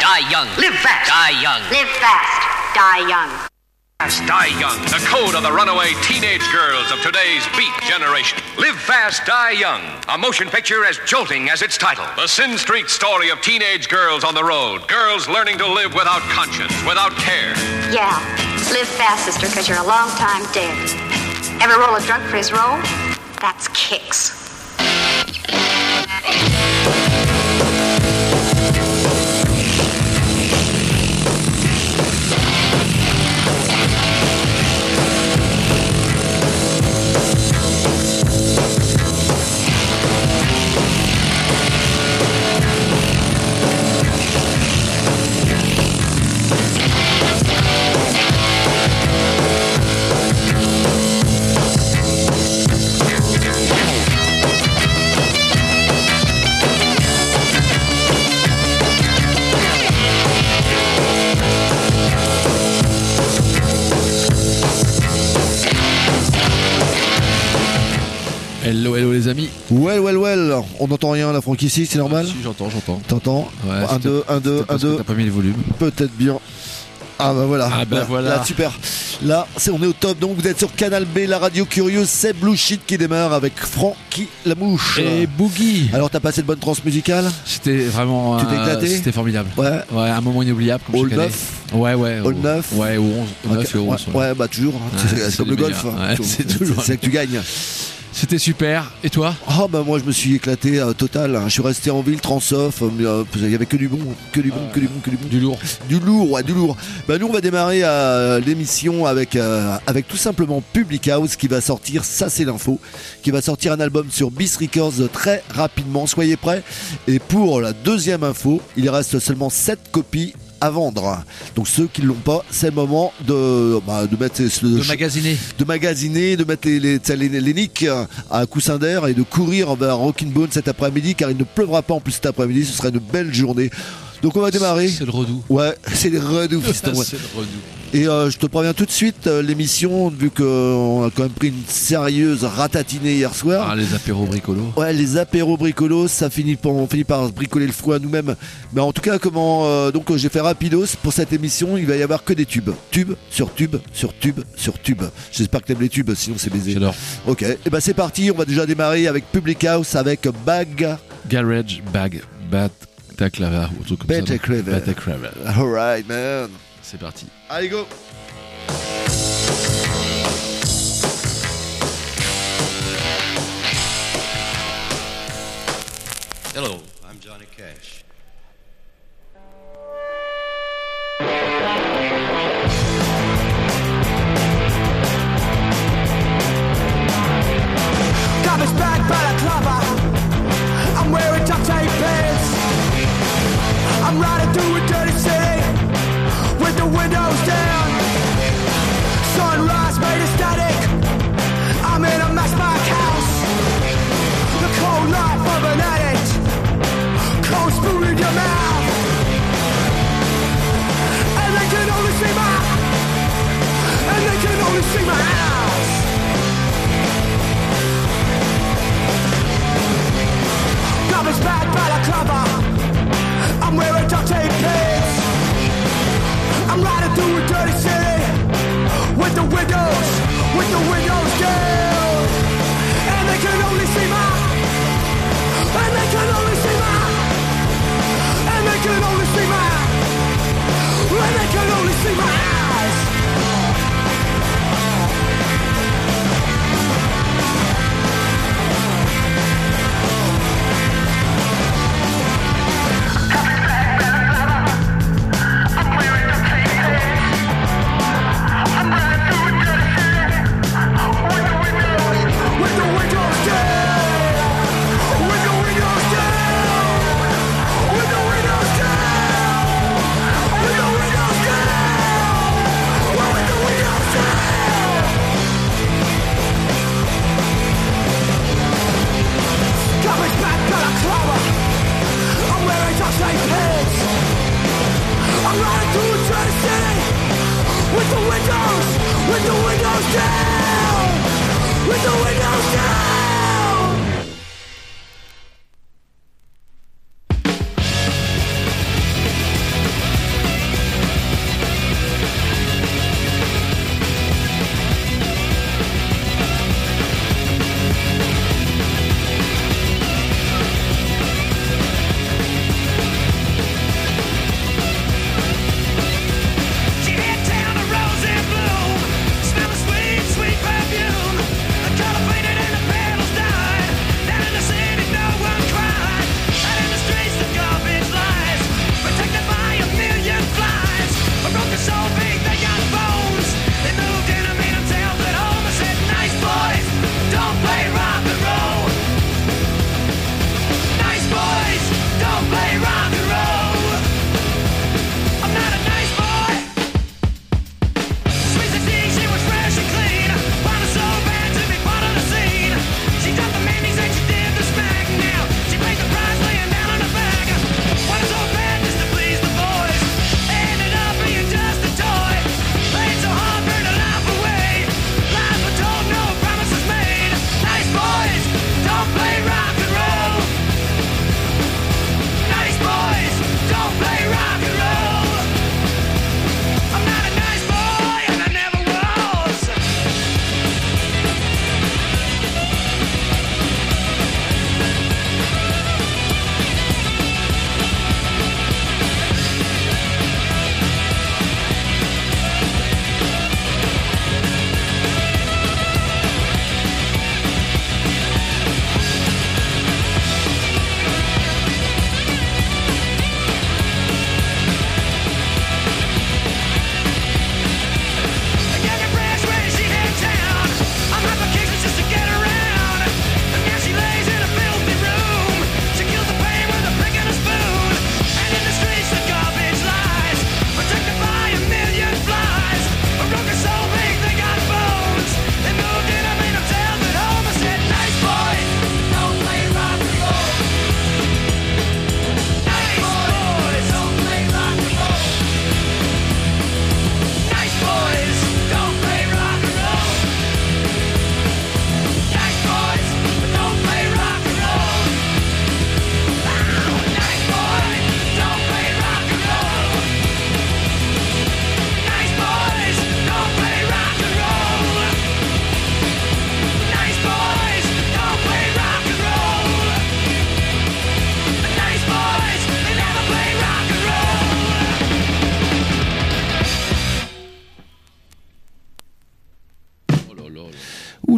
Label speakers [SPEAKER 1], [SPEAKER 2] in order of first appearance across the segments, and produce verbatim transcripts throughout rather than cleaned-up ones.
[SPEAKER 1] die young.
[SPEAKER 2] Live fast,
[SPEAKER 1] die young.
[SPEAKER 2] Live fast, die young.
[SPEAKER 3] Fast, die young. The code of the runaway teenage girls of today's beat generation. Live fast, die young. A motion picture as jolting as its title. The Sin Street story of teenage girls on the road. Girls learning to live without conscience, without care.
[SPEAKER 2] Yeah, live fast, sister, because you're a long time dead. Ever roll a drunk for his roll? That's kicks.
[SPEAKER 4] Hello, hello les amis.
[SPEAKER 5] Well, well, well. On n'entend rien là, Franck, ici, c'est normal?
[SPEAKER 4] Si, j'entends, j'entends.
[SPEAKER 5] T'entends?
[SPEAKER 4] Ouais,
[SPEAKER 5] un, deux, un, deux, un, deux.
[SPEAKER 4] T'as pas mis le volume.
[SPEAKER 5] Peut-être bien. Ah bah voilà.
[SPEAKER 4] Ah bah
[SPEAKER 5] là,
[SPEAKER 4] voilà.
[SPEAKER 5] Là, super. Là, c'est, on est au top. Donc vous êtes sur Canal B, la radio curieuse. C'est Blue Shit qui démarre avec Francky la mouche.
[SPEAKER 4] Et Boogie.
[SPEAKER 5] Alors t'as passé de bonnes trans musicales?
[SPEAKER 4] C'était vraiment.
[SPEAKER 5] Tu t'es éclaté?
[SPEAKER 4] C'était formidable.
[SPEAKER 5] Ouais.
[SPEAKER 4] Ouais, un moment inoubliable. Comme
[SPEAKER 5] All
[SPEAKER 4] chaque année.
[SPEAKER 5] neuf.
[SPEAKER 4] Ouais, ouais.
[SPEAKER 5] All neuf.
[SPEAKER 4] Ouais, ou onze.
[SPEAKER 5] Okay.
[SPEAKER 4] neuf et onze.
[SPEAKER 5] Ouais, ouais, bah toujours.
[SPEAKER 4] Ouais,
[SPEAKER 5] c'est, c'est,
[SPEAKER 4] c'est
[SPEAKER 5] comme le golf.
[SPEAKER 4] Ouais, c'est toujours.
[SPEAKER 5] C'est que tu gagnes.
[SPEAKER 4] C'était super. Et toi?
[SPEAKER 5] Oh bah moi je me suis éclaté euh, total. Hein. Je suis resté en ville, transoff. Euh, il y avait que du bon, que du bon, euh, que du bon, que du bon.
[SPEAKER 4] Du lourd.
[SPEAKER 5] Du lourd, ouais, du lourd. Bah nous on va démarrer euh, l'émission avec euh, avec tout simplement Public House qui va sortir, ça c'est l'info, qui va sortir un album sur Beast Records très rapidement. Soyez prêts. Et pour la deuxième info, il reste seulement sept copies à vendre. Donc ceux qui ne l'ont pas, c'est le moment de, bah, de mettre
[SPEAKER 4] de ch- magasiner,
[SPEAKER 5] de magasiner, de mettre les, les, les, les, les nicks à coussin d'air et de courir vers Rockin' Bone cet après-midi, car il ne pleuvra pas en plus cet après-midi. Ce sera une belle journée. Donc on va démarrer.
[SPEAKER 4] C'est le redout.
[SPEAKER 5] Ouais, c'est le redout, fiston. Ouais.
[SPEAKER 4] C'est le redout.
[SPEAKER 5] Et euh, je te préviens tout de suite, euh, l'émission, vu qu'on a quand même pris une sérieuse ratatinée hier soir.
[SPEAKER 4] Ah, les apéros bricolos.
[SPEAKER 5] Ouais, les apéros bricolos, ça finit par, on finit par bricoler le foie nous-mêmes. Mais en tout cas, comment euh, donc j'ai fait rapidos pour cette émission. Il va y avoir que des tubes, tubes sur tubes sur tubes sur tubes. J'espère que t'aimes les tubes, sinon c'est baisé.
[SPEAKER 4] J'adore.
[SPEAKER 5] Ok, et ben c'est parti. On va déjà démarrer avec Public House avec Bag
[SPEAKER 4] Garage Bag Bat Taclava ou truc comme ça.
[SPEAKER 5] Bataclava.
[SPEAKER 4] Bataclava.
[SPEAKER 5] Alright man.
[SPEAKER 4] C'est parti.
[SPEAKER 5] Allez go.
[SPEAKER 6] Hello, I'm Johnny Cash.
[SPEAKER 7] Garbage bag balaclava. I'm wearing duct tape pants. I'm riding through a dirty city with the windows down. Sunrise made of static. I'm in a matchbox house. The cold life of an addict. Cold spoon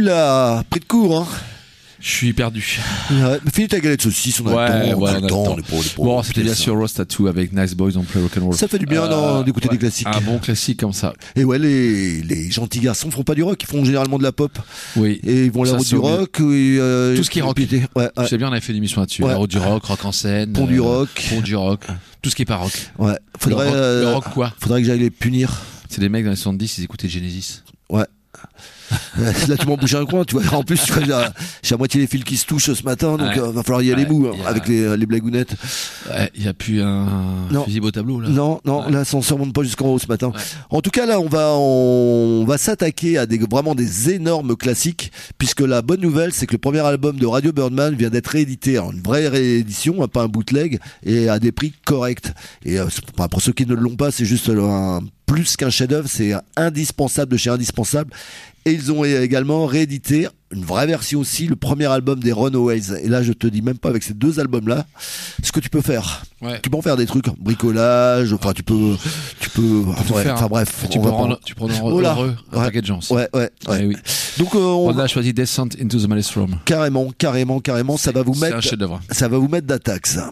[SPEAKER 5] Oula, pris de court, hein.
[SPEAKER 4] Je suis perdu.
[SPEAKER 5] Ouais, mais finis ta galette de saucisse, on a
[SPEAKER 4] Ouais,
[SPEAKER 5] le temps, on
[SPEAKER 4] ouais,
[SPEAKER 5] a
[SPEAKER 4] on a
[SPEAKER 5] le
[SPEAKER 4] le
[SPEAKER 5] temps,
[SPEAKER 4] temps.
[SPEAKER 5] on est pas- on est pas-
[SPEAKER 4] Bon, c'était bien
[SPEAKER 5] ça.
[SPEAKER 4] sûr Rose Tattoo avec Nice Boys on Play Rock'n'Roll.
[SPEAKER 5] Ça fait du bien non, d'écouter des classiques.
[SPEAKER 4] Un bon classique comme ça.
[SPEAKER 5] Et ouais, les, les gentils garçons font pas du rock, ils font généralement de la pop.
[SPEAKER 4] Oui.
[SPEAKER 5] Et ils vont la
[SPEAKER 4] Ça,
[SPEAKER 5] route
[SPEAKER 4] c'est
[SPEAKER 5] du
[SPEAKER 4] au mieux.
[SPEAKER 5] rock. Et, euh,
[SPEAKER 4] Tout ce qui est rock.
[SPEAKER 5] Ouais, ouais.
[SPEAKER 4] Je sais bien, on avait fait une émission là-dessus.
[SPEAKER 5] Ouais.
[SPEAKER 4] La route du rock, rock en scène.
[SPEAKER 5] Pont du rock.
[SPEAKER 4] Pont du rock. Tout ce qui est pas rock.
[SPEAKER 5] Ouais. Faudrait,
[SPEAKER 4] le rock,
[SPEAKER 5] euh,
[SPEAKER 4] le rock quoi
[SPEAKER 5] faudrait que j'aille les punir.
[SPEAKER 4] C'est des mecs dans les soixante-dix, ils écoutaient Genesis.
[SPEAKER 5] Ouais. Là, tu m'en bouges un coin, tu vois. En plus, tu vois, j'ai, j'ai à moitié les fils qui se touchent ce matin, donc
[SPEAKER 4] Ouais.
[SPEAKER 5] euh, va falloir y aller
[SPEAKER 4] Ouais,
[SPEAKER 5] mou, hein,
[SPEAKER 4] y a-
[SPEAKER 5] avec les, les blagounettes.
[SPEAKER 4] Ouais, il y a plus un
[SPEAKER 5] Non.
[SPEAKER 4] fusible au tableau là.
[SPEAKER 5] Non, non,
[SPEAKER 4] Ouais.
[SPEAKER 5] l'ascenseur monte pas jusqu'en haut ce matin.
[SPEAKER 4] Ouais.
[SPEAKER 5] En tout cas, là, on va, on va s'attaquer à des, vraiment des énormes classiques, puisque la bonne nouvelle, c'est que le premier album de Radio Birdman vient d'être réédité, en une vraie réédition, hein, pas un bootleg, et à des prix corrects. Et euh, c'est- enfin, pour ceux qui ne l'ont pas, c'est juste un plus qu'un chef-d'œuvre, c'est indispensable de chez indispensable. Et ils ont également réédité une vraie version aussi, le premier album des Runaways. Et là, je te dis même pas avec ces deux albums-là, ce que tu peux faire.
[SPEAKER 4] Ouais.
[SPEAKER 5] Tu peux en faire des trucs, bricolage, enfin tu peux, tu peux,
[SPEAKER 4] Tout
[SPEAKER 5] ouais,
[SPEAKER 4] faire.
[SPEAKER 5] enfin bref.
[SPEAKER 4] Tu
[SPEAKER 5] on
[SPEAKER 4] peux
[SPEAKER 5] va
[SPEAKER 4] rendre,
[SPEAKER 5] pas-
[SPEAKER 4] tu peux rendre
[SPEAKER 5] Oh là.
[SPEAKER 4] heureux un
[SPEAKER 5] Ouais.
[SPEAKER 4] paquet de gens.
[SPEAKER 5] Ouais, ouais, ouais.
[SPEAKER 4] Ouais, oui.
[SPEAKER 5] Donc euh, on,
[SPEAKER 4] On a choisi Descent into the Maelstrom.
[SPEAKER 5] carrément, carrément, carrément, ça va vous
[SPEAKER 4] C'est un
[SPEAKER 5] mettre,
[SPEAKER 4] chef-d'œuvre.
[SPEAKER 5] ça va vous mettre d'attaque, ça.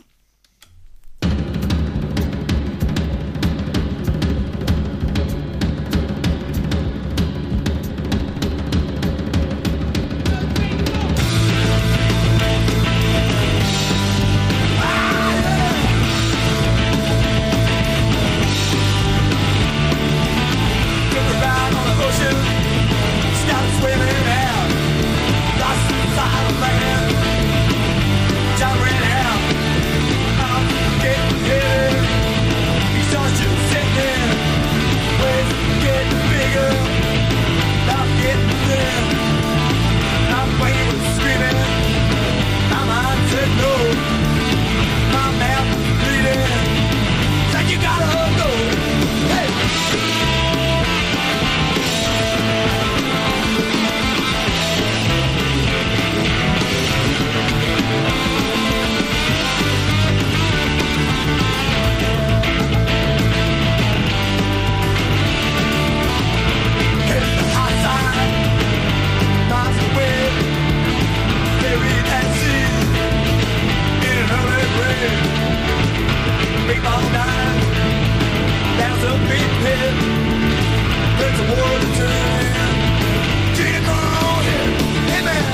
[SPEAKER 7] Took her out on the ocean, started swimming out, lost inside of land. Time ran out, I'm getting heavy, exhaustion sickening, waves getting bigger, I'm getting thin, I'm waiting, screaming, my mind said no, my mouth was bleeding, said you gotta go, hey. Headed to high side, miles away, buried at sea, in an early grave. Big ball nine, there's a big pit, there's a war to turn. Gina Cronin, amen.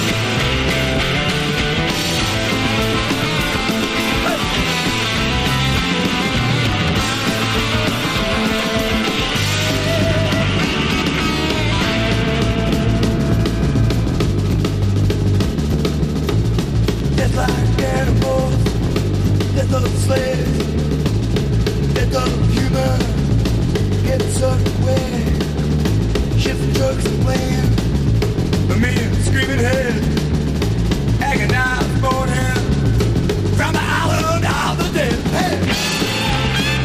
[SPEAKER 7] Death like animals, death of slaves, death of humans, getting sucked away, shifting drugs and blame. A million screaming heads, agonized moaning, from the island of the dead. Hey!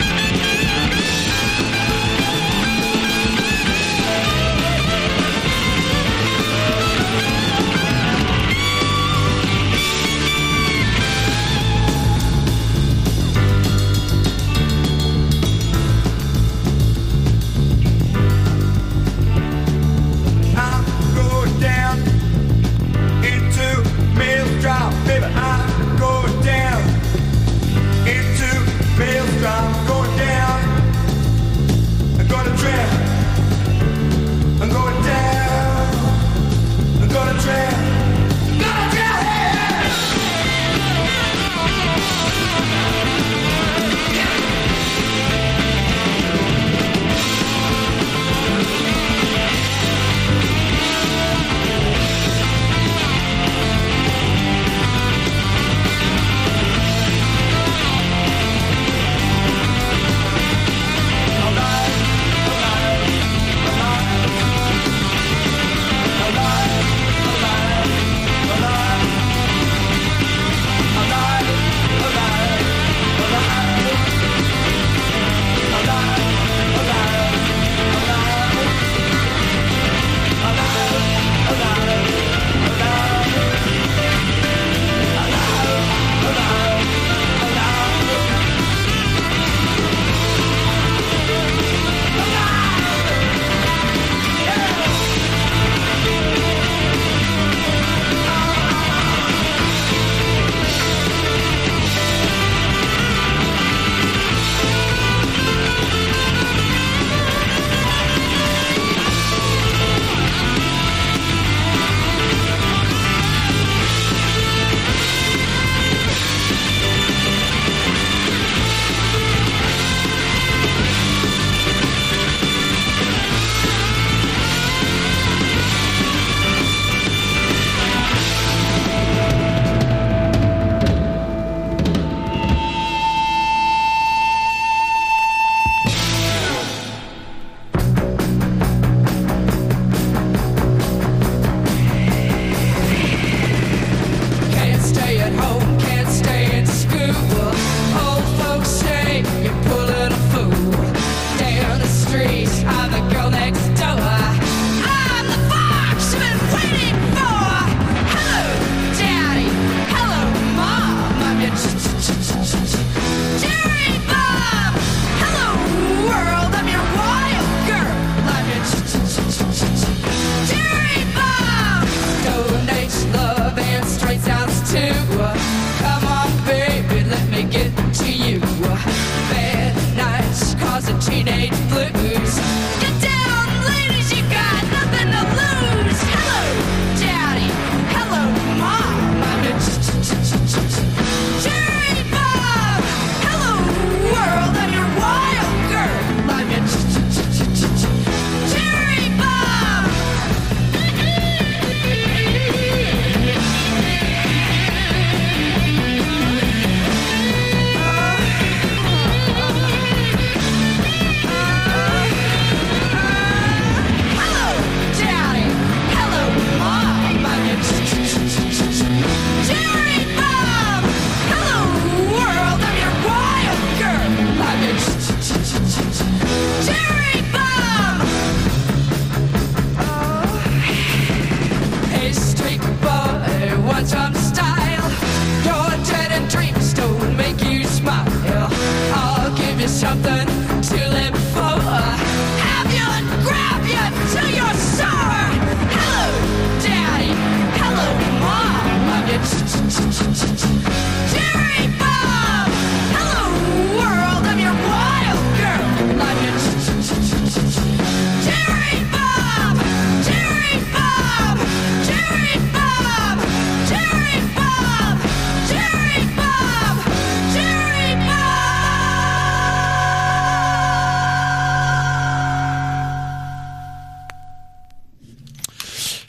[SPEAKER 7] I'm going down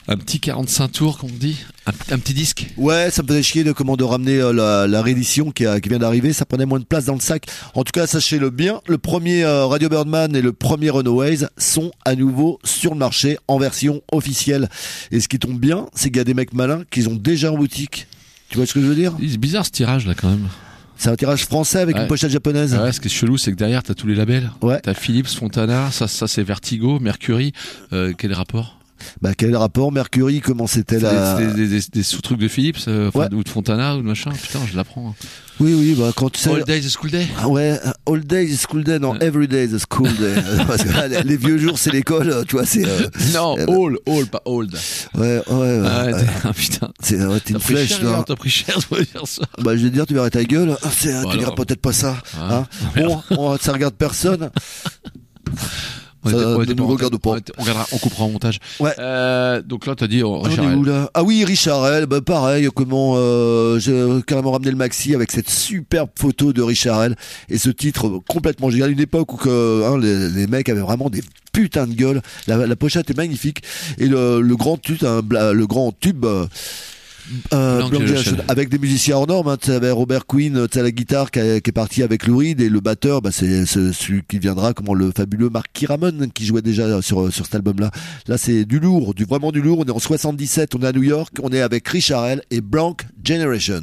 [SPEAKER 4] un petit quarante-cinq tours, qu'on dit, un, un petit disque.
[SPEAKER 5] Ouais, ça me faisait chier de comment de ramener euh, la, la réédition qui, a, qui vient d'arriver. Ça prenait moins de place dans le sac. En tout cas, sachez-le bien, le premier euh, Radio Birdman et le premier Runaways sont à nouveau sur le marché en version officielle. Et ce qui tombe bien, c'est qu'il y a des mecs malins qui ont déjà en boutique. Tu vois ce que je veux dire?
[SPEAKER 4] C'est bizarre ce tirage là quand même.
[SPEAKER 5] C'est un tirage français avec
[SPEAKER 4] ouais.
[SPEAKER 5] une pochette japonaise.
[SPEAKER 4] Ouais, ce qui est chelou, c'est que derrière t'as tous les labels.
[SPEAKER 5] Ouais.
[SPEAKER 4] T'as Philips, Fontana, ça, ça c'est Vertigo, Mercury. Euh, quel rapport?
[SPEAKER 5] Bah quel rapport Mercury, comment c'était la...
[SPEAKER 4] C'est des, des, des, des sous-trucs de Philips, euh,
[SPEAKER 5] ouais.
[SPEAKER 4] ou de Fontana, ou de machin. Putain, je l'apprends.
[SPEAKER 5] Oui, oui, bah quand tu sais...
[SPEAKER 4] All Day is School Day.
[SPEAKER 5] Ah ouais, All Day is School Day, non, Every Day is School Day. Parce que là, les, les vieux jours, c'est l'école, tu vois, c'est... Euh,
[SPEAKER 4] non,
[SPEAKER 5] euh,
[SPEAKER 4] all, all, pas old.
[SPEAKER 5] Ouais, ouais, ouais.
[SPEAKER 4] Ah, ouais,
[SPEAKER 5] ouais.
[SPEAKER 4] Ah, putain.
[SPEAKER 5] C'est ouais, t'es une flèche,
[SPEAKER 4] cher,
[SPEAKER 5] là.
[SPEAKER 4] T'as pris cher de dire ça.
[SPEAKER 5] Bah, je vais te dire, tu verrais ta gueule. C'est,
[SPEAKER 4] voilà.
[SPEAKER 5] Tu diras peut-être pas ça.
[SPEAKER 4] Ah,
[SPEAKER 5] hein. Bon, on, ça regarde personne.
[SPEAKER 4] On
[SPEAKER 5] Ça
[SPEAKER 4] était, on
[SPEAKER 5] ne
[SPEAKER 4] était
[SPEAKER 5] nous
[SPEAKER 4] pas,
[SPEAKER 5] regarde pas.
[SPEAKER 4] On, était, on, regardera, on coupera en montage.
[SPEAKER 5] Ouais.
[SPEAKER 4] Euh, donc là, t'as dit oh,
[SPEAKER 5] On
[SPEAKER 4] Richard
[SPEAKER 5] est
[SPEAKER 4] Hell.
[SPEAKER 5] où, là ah oui, Richard Hell, bah pareil, comment euh, j'ai carrément ramené le maxi avec cette superbe photo de Richard Hell et ce titre complètement génial. Une époque où que, hein, les, les mecs avaient vraiment des putains de gueule. La, la pochette est magnifique et le, le grand tube, hein, le grand tube. Euh, Euh,
[SPEAKER 4] Blanc
[SPEAKER 5] Blanc
[SPEAKER 4] Generation.
[SPEAKER 5] avec des musiciens hors normes, hein. Tu avais Robert Quinn, tu as la guitare qui, a, qui est partie avec Lou Reed et le batteur, bah, c'est, c'est celui qui viendra, comment le fabuleux Mark Kiramon qui jouait déjà sur sur cet album-là. Là, c'est du lourd, du vraiment du lourd. On est en soixante-dix-sept, on est à New York, on est avec Richard Hell et Blanc Generation.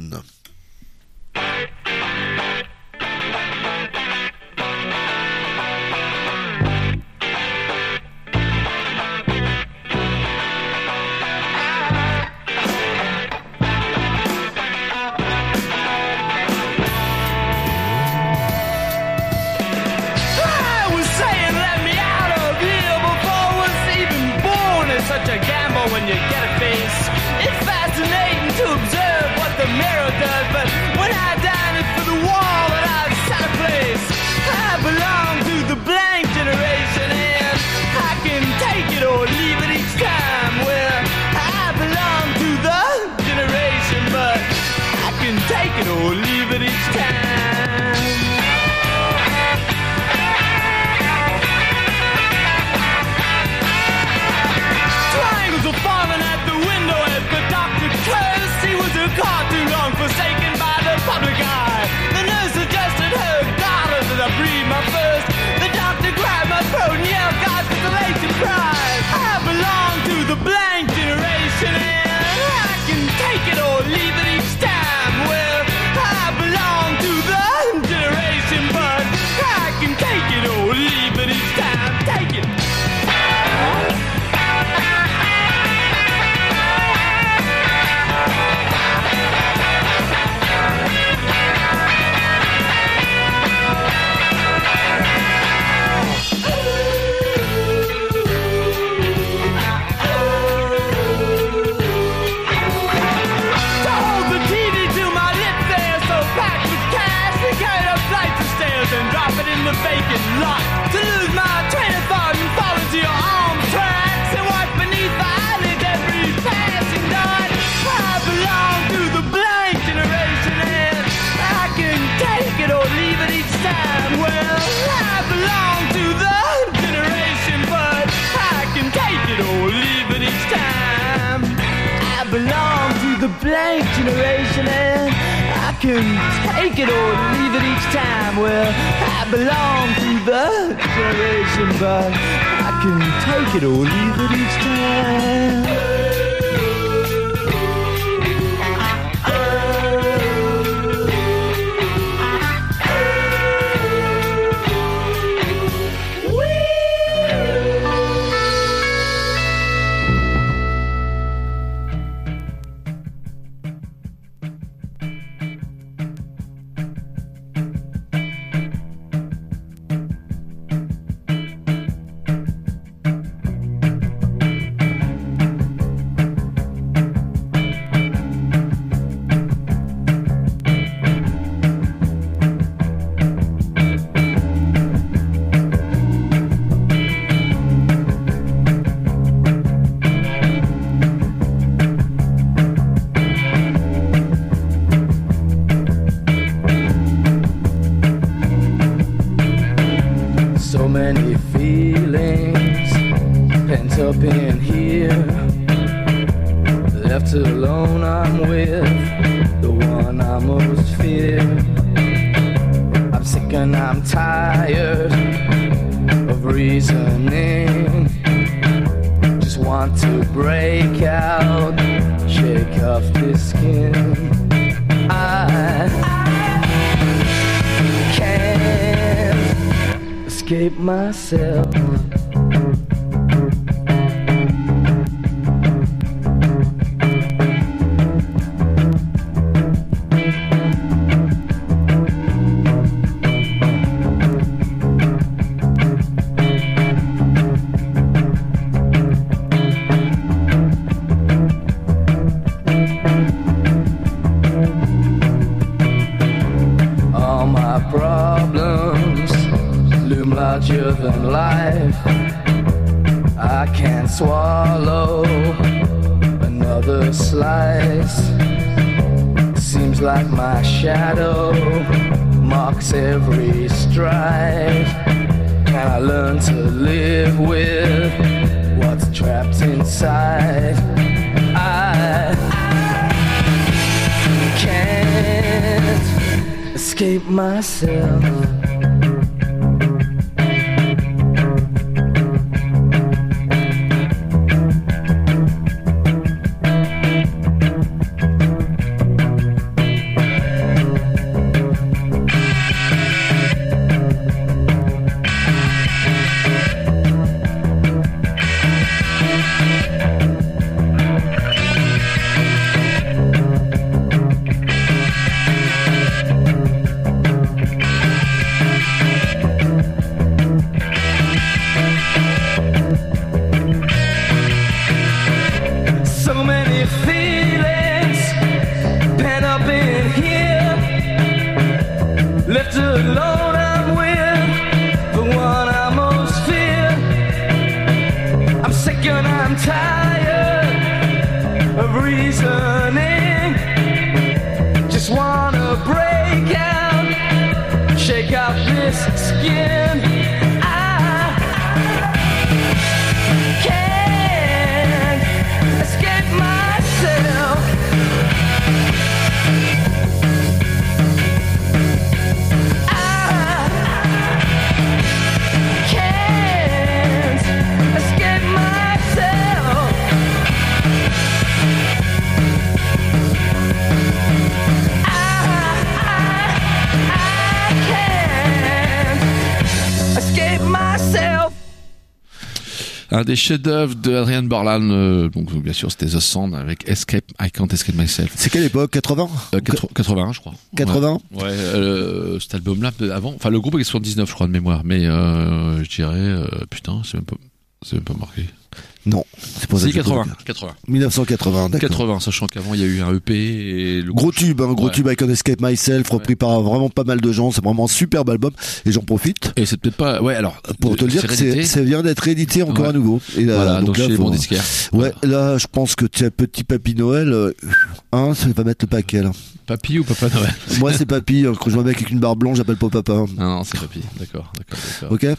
[SPEAKER 7] Blank generation and I can take it or leave it each time. Well, I belong to the generation, but I can take it or leave it each time.
[SPEAKER 1] Many feelings pent up in here.
[SPEAKER 7] Left alone, I'm with the one I most fear. I'm sick and I'm tired of reasoning. Just want to break out, shake off this skin. I can't escape myself. Larger than life, I can't swallow another slice. Seems like my shadow marks every stride. Can I learn to live with what's trapped inside? I can't escape myself.
[SPEAKER 4] Un des chefs-d'œuvre de Adrian Borland, euh, donc bien sûr c'était The Sound avec Escape, I Can't Escape Myself.
[SPEAKER 5] C'est quelle époque? quatre-vingts
[SPEAKER 4] euh, quatre-vingts je crois.
[SPEAKER 5] quatre-vingts
[SPEAKER 4] Ouais, ouais euh, cet album-là avant, enfin le groupe est soixante-dix-neuf je crois de mémoire, mais euh, je dirais euh, putain c'est même pas, c'est même pas marqué.
[SPEAKER 5] Non, c'est pas ça.
[SPEAKER 4] Si, quatre-vingts, quatre-vingts.
[SPEAKER 5] mille neuf cent quatre-vingts, d'accord.
[SPEAKER 4] quatre-vingts, sachant qu'avant il y a eu un E P et le
[SPEAKER 5] gros tube, hein, gros ouais. tube I Can't Escape Myself, repris ouais. par vraiment pas mal de gens. C'est vraiment un superbe album et j'en profite.
[SPEAKER 4] Et c'est peut-être pas, ouais, alors
[SPEAKER 5] pour te le dire, c'est, ça vient d'être réédité encore ouais. à nouveau. Et là,
[SPEAKER 4] voilà,
[SPEAKER 5] donc,
[SPEAKER 4] donc
[SPEAKER 5] là,
[SPEAKER 4] chez
[SPEAKER 5] faut...
[SPEAKER 4] Bon Disquaire.
[SPEAKER 5] Ouais, là, je pense que tu as petit Papy Noël, euh, hein, ça va mettre le paquet là.
[SPEAKER 4] Papy ou Papa Noël?
[SPEAKER 5] Moi c'est Papy, quand je vois un mec avec une barbe blanche, j'appelle pas Papa.
[SPEAKER 4] Non, non, c'est Papy, d'accord, d'accord, d'accord.
[SPEAKER 5] Ok.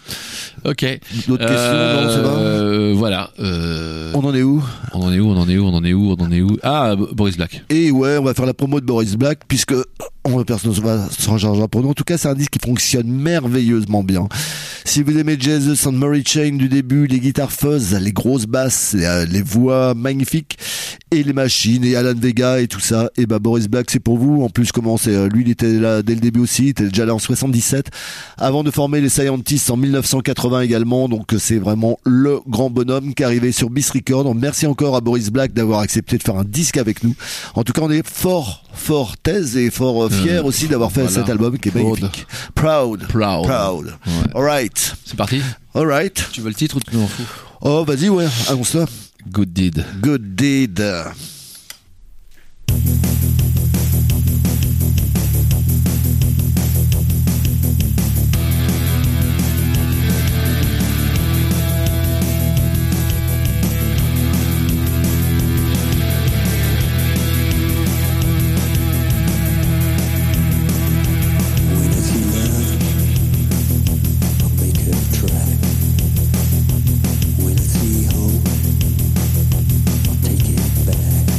[SPEAKER 4] Ok.
[SPEAKER 5] D'autres
[SPEAKER 4] euh,
[SPEAKER 5] questions? Non, c'est bon.
[SPEAKER 4] Euh, voilà. Euh...
[SPEAKER 5] On en est où?
[SPEAKER 4] On en est où? On en est où? On en est où? On en est où? Ah, Boris Black.
[SPEAKER 5] Et ouais, on va faire la promo de Boris Black, puisque on, personne ne va s'en chargera pour nous. En tout cas, c'est un disque qui fonctionne merveilleusement bien. Si vous aimez Jesus and Mary Chain du début, les guitares fuzz, les grosses basses, les, les voix magnifiques, et les machines, et Alan Vega et tout ça, et bah Boris Black c'est pour vous. En plus, comment c'est, lui il était là dès le début aussi, il était déjà là en soixante-dix-sept, avant de former les Scientists en mille neuf cent quatre-vingts également. Donc c'est vraiment le grand bonhomme qui est arrivé sur Beast Records. Donc, merci encore à Boris Black d'avoir accepté de faire un disque avec nous. En tout cas, on est fort, fort thèse et fort fiers euh, aussi d'avoir fait voilà. cet album qui est magnifique. Proud.
[SPEAKER 4] Proud.
[SPEAKER 5] Proud.
[SPEAKER 4] Ouais.
[SPEAKER 5] Alright.
[SPEAKER 4] C'est parti.
[SPEAKER 5] Alright.
[SPEAKER 4] Tu veux le titre ou tu m'en fous?
[SPEAKER 5] Oh, vas-y, ouais, annonce-toi.
[SPEAKER 4] Good Deed.
[SPEAKER 5] Good Deed.
[SPEAKER 1] Take it back.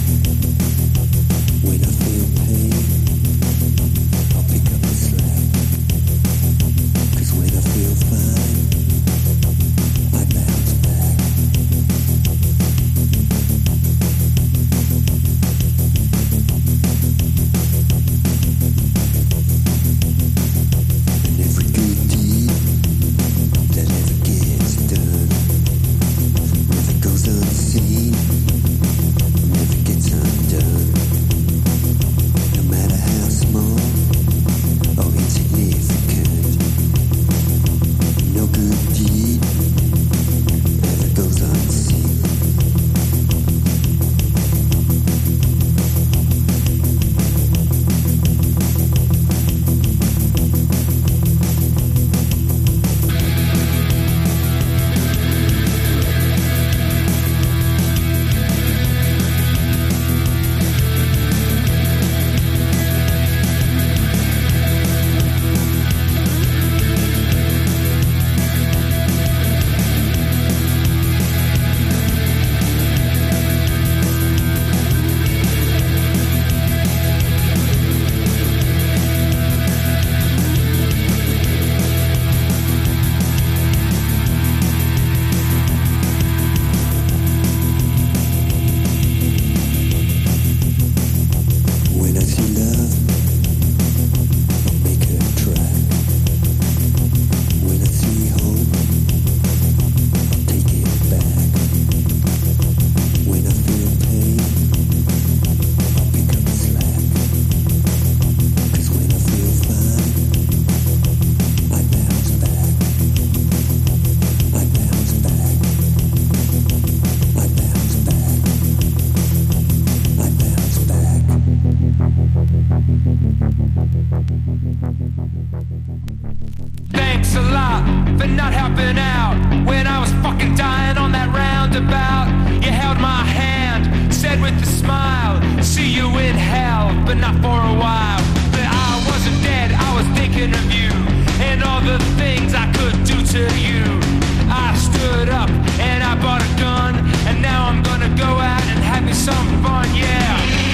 [SPEAKER 1] for not helping out when I was fucking dying on that roundabout. You held my hand, said with a smile, see you in hell, but not for a while. But I wasn't dead, I was thinking of you and all the things I could do to you. I stood up and I bought a gun, and now I'm gonna go out and have me some fun, yeah.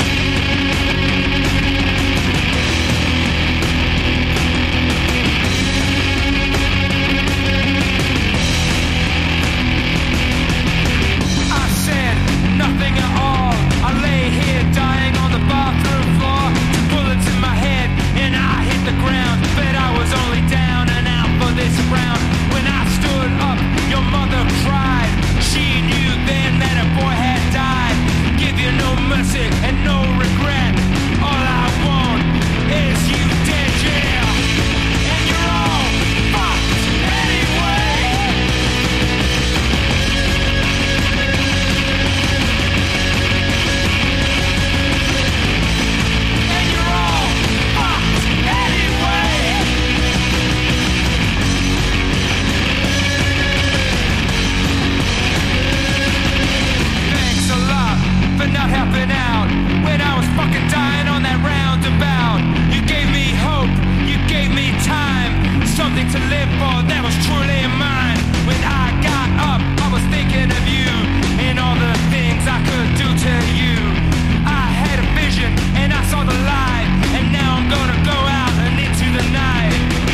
[SPEAKER 1] I said nothing at all. I lay here dying on the bathroom floor, bullets in my head and I hit the ground, but I was only down and out for this round. When I stood up, your mother cried. She knew then that a boy had died. Give you no mercy and no regret. All I want is you dead, yeah. And you're all fucked anyway. And you're all fucked anyway. Thanks a lot for not helping out when I was fucking dying on that roundabout. You gave me hope, you gave me time, something to live for that was truly mine. When I got up, I was thinking of you and all the things I could do to you. I had a vision and I saw the light, and now I'm gonna go out and into the night.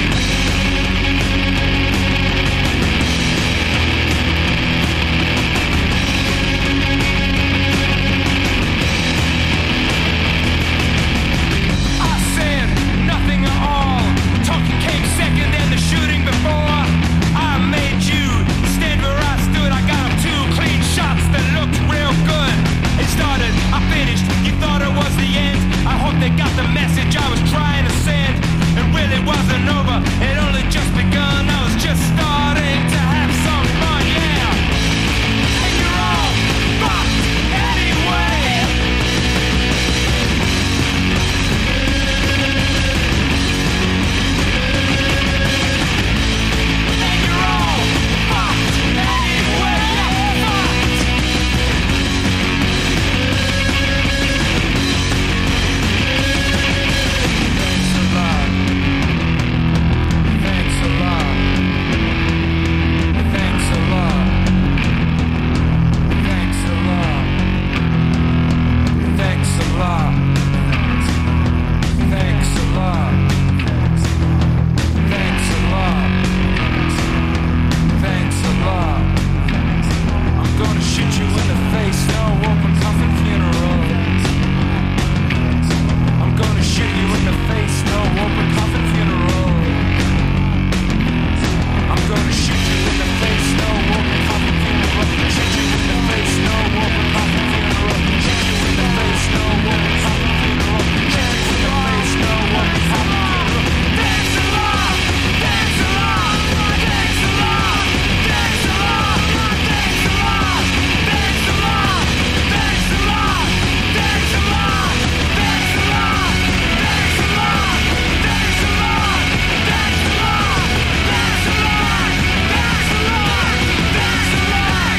[SPEAKER 1] I said nothing at all. Talking came second and the shooting before. I made you stand where I stood. I got up two clean shots that looked real good. It started, I finished. You thought it was the end. I hope they got the message I was trying to send. It really wasn't over. It only just begun. I was just starting to have some fun, yeah. And you're all fucked anyway. And you're all fucked anyway. Fucked. Thanks a lot. Thanks a lot. Thanks a lot. Thanks a lot. Thanks a lot. Thanks a lot. Thanks a lot. Thanks a lot. I'm gonna shoot you in the face, no open coffin funeral. I'm gonna shoot you in the face, no open coffin funeral. I'm gonna shoot you in the face, no open coffin funeral. Shoot you in the face, no open coffin funeral. Shoot you in the face, no open coffin funeral. Shoot you in the face, no open coffin funeral. Thanks a lot, thanks a lot, thanks a lot, thanks a lot, thanks a lot, thanks a lot, thanks a lot, thanks a lot, thanks a lot, thanks a lot, thanks a lot, thanks a lot, thanks a lot, thanks a lot, thanks a lot,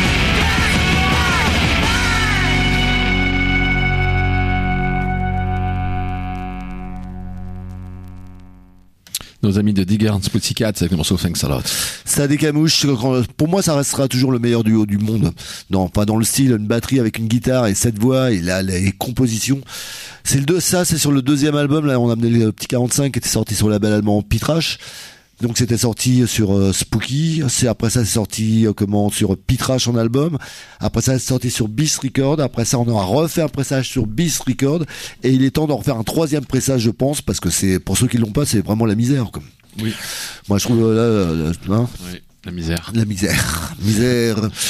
[SPEAKER 4] Nos amis de Digger and Pussycat avec le morceau Thanks a Lot.
[SPEAKER 5] Ça décamouche. Pour moi, ça restera toujours le meilleur duo du monde. Non, pas dans le style, une batterie avec une guitare et cette voix et là les compositions. C'est le deux, ça, c'est sur le deuxième album. Là, on a amené le petit quarante-cinq qui était sorti sur le label allemand Pitrash. Donc c'était sorti sur euh, Spooky, c'est après ça c'est sorti euh, comment sur Pitrash en album, après ça c'est sorti sur Beast Records, après ça on aura refait un pressage sur Beast Records et il est temps d'en refaire un troisième pressage je pense parce que c'est pour ceux qui l'ont pas c'est vraiment la misère quoi.
[SPEAKER 4] Oui.
[SPEAKER 5] Moi je trouve euh, là, euh, hein,
[SPEAKER 4] Oui. La misère.
[SPEAKER 5] La misère. Misère.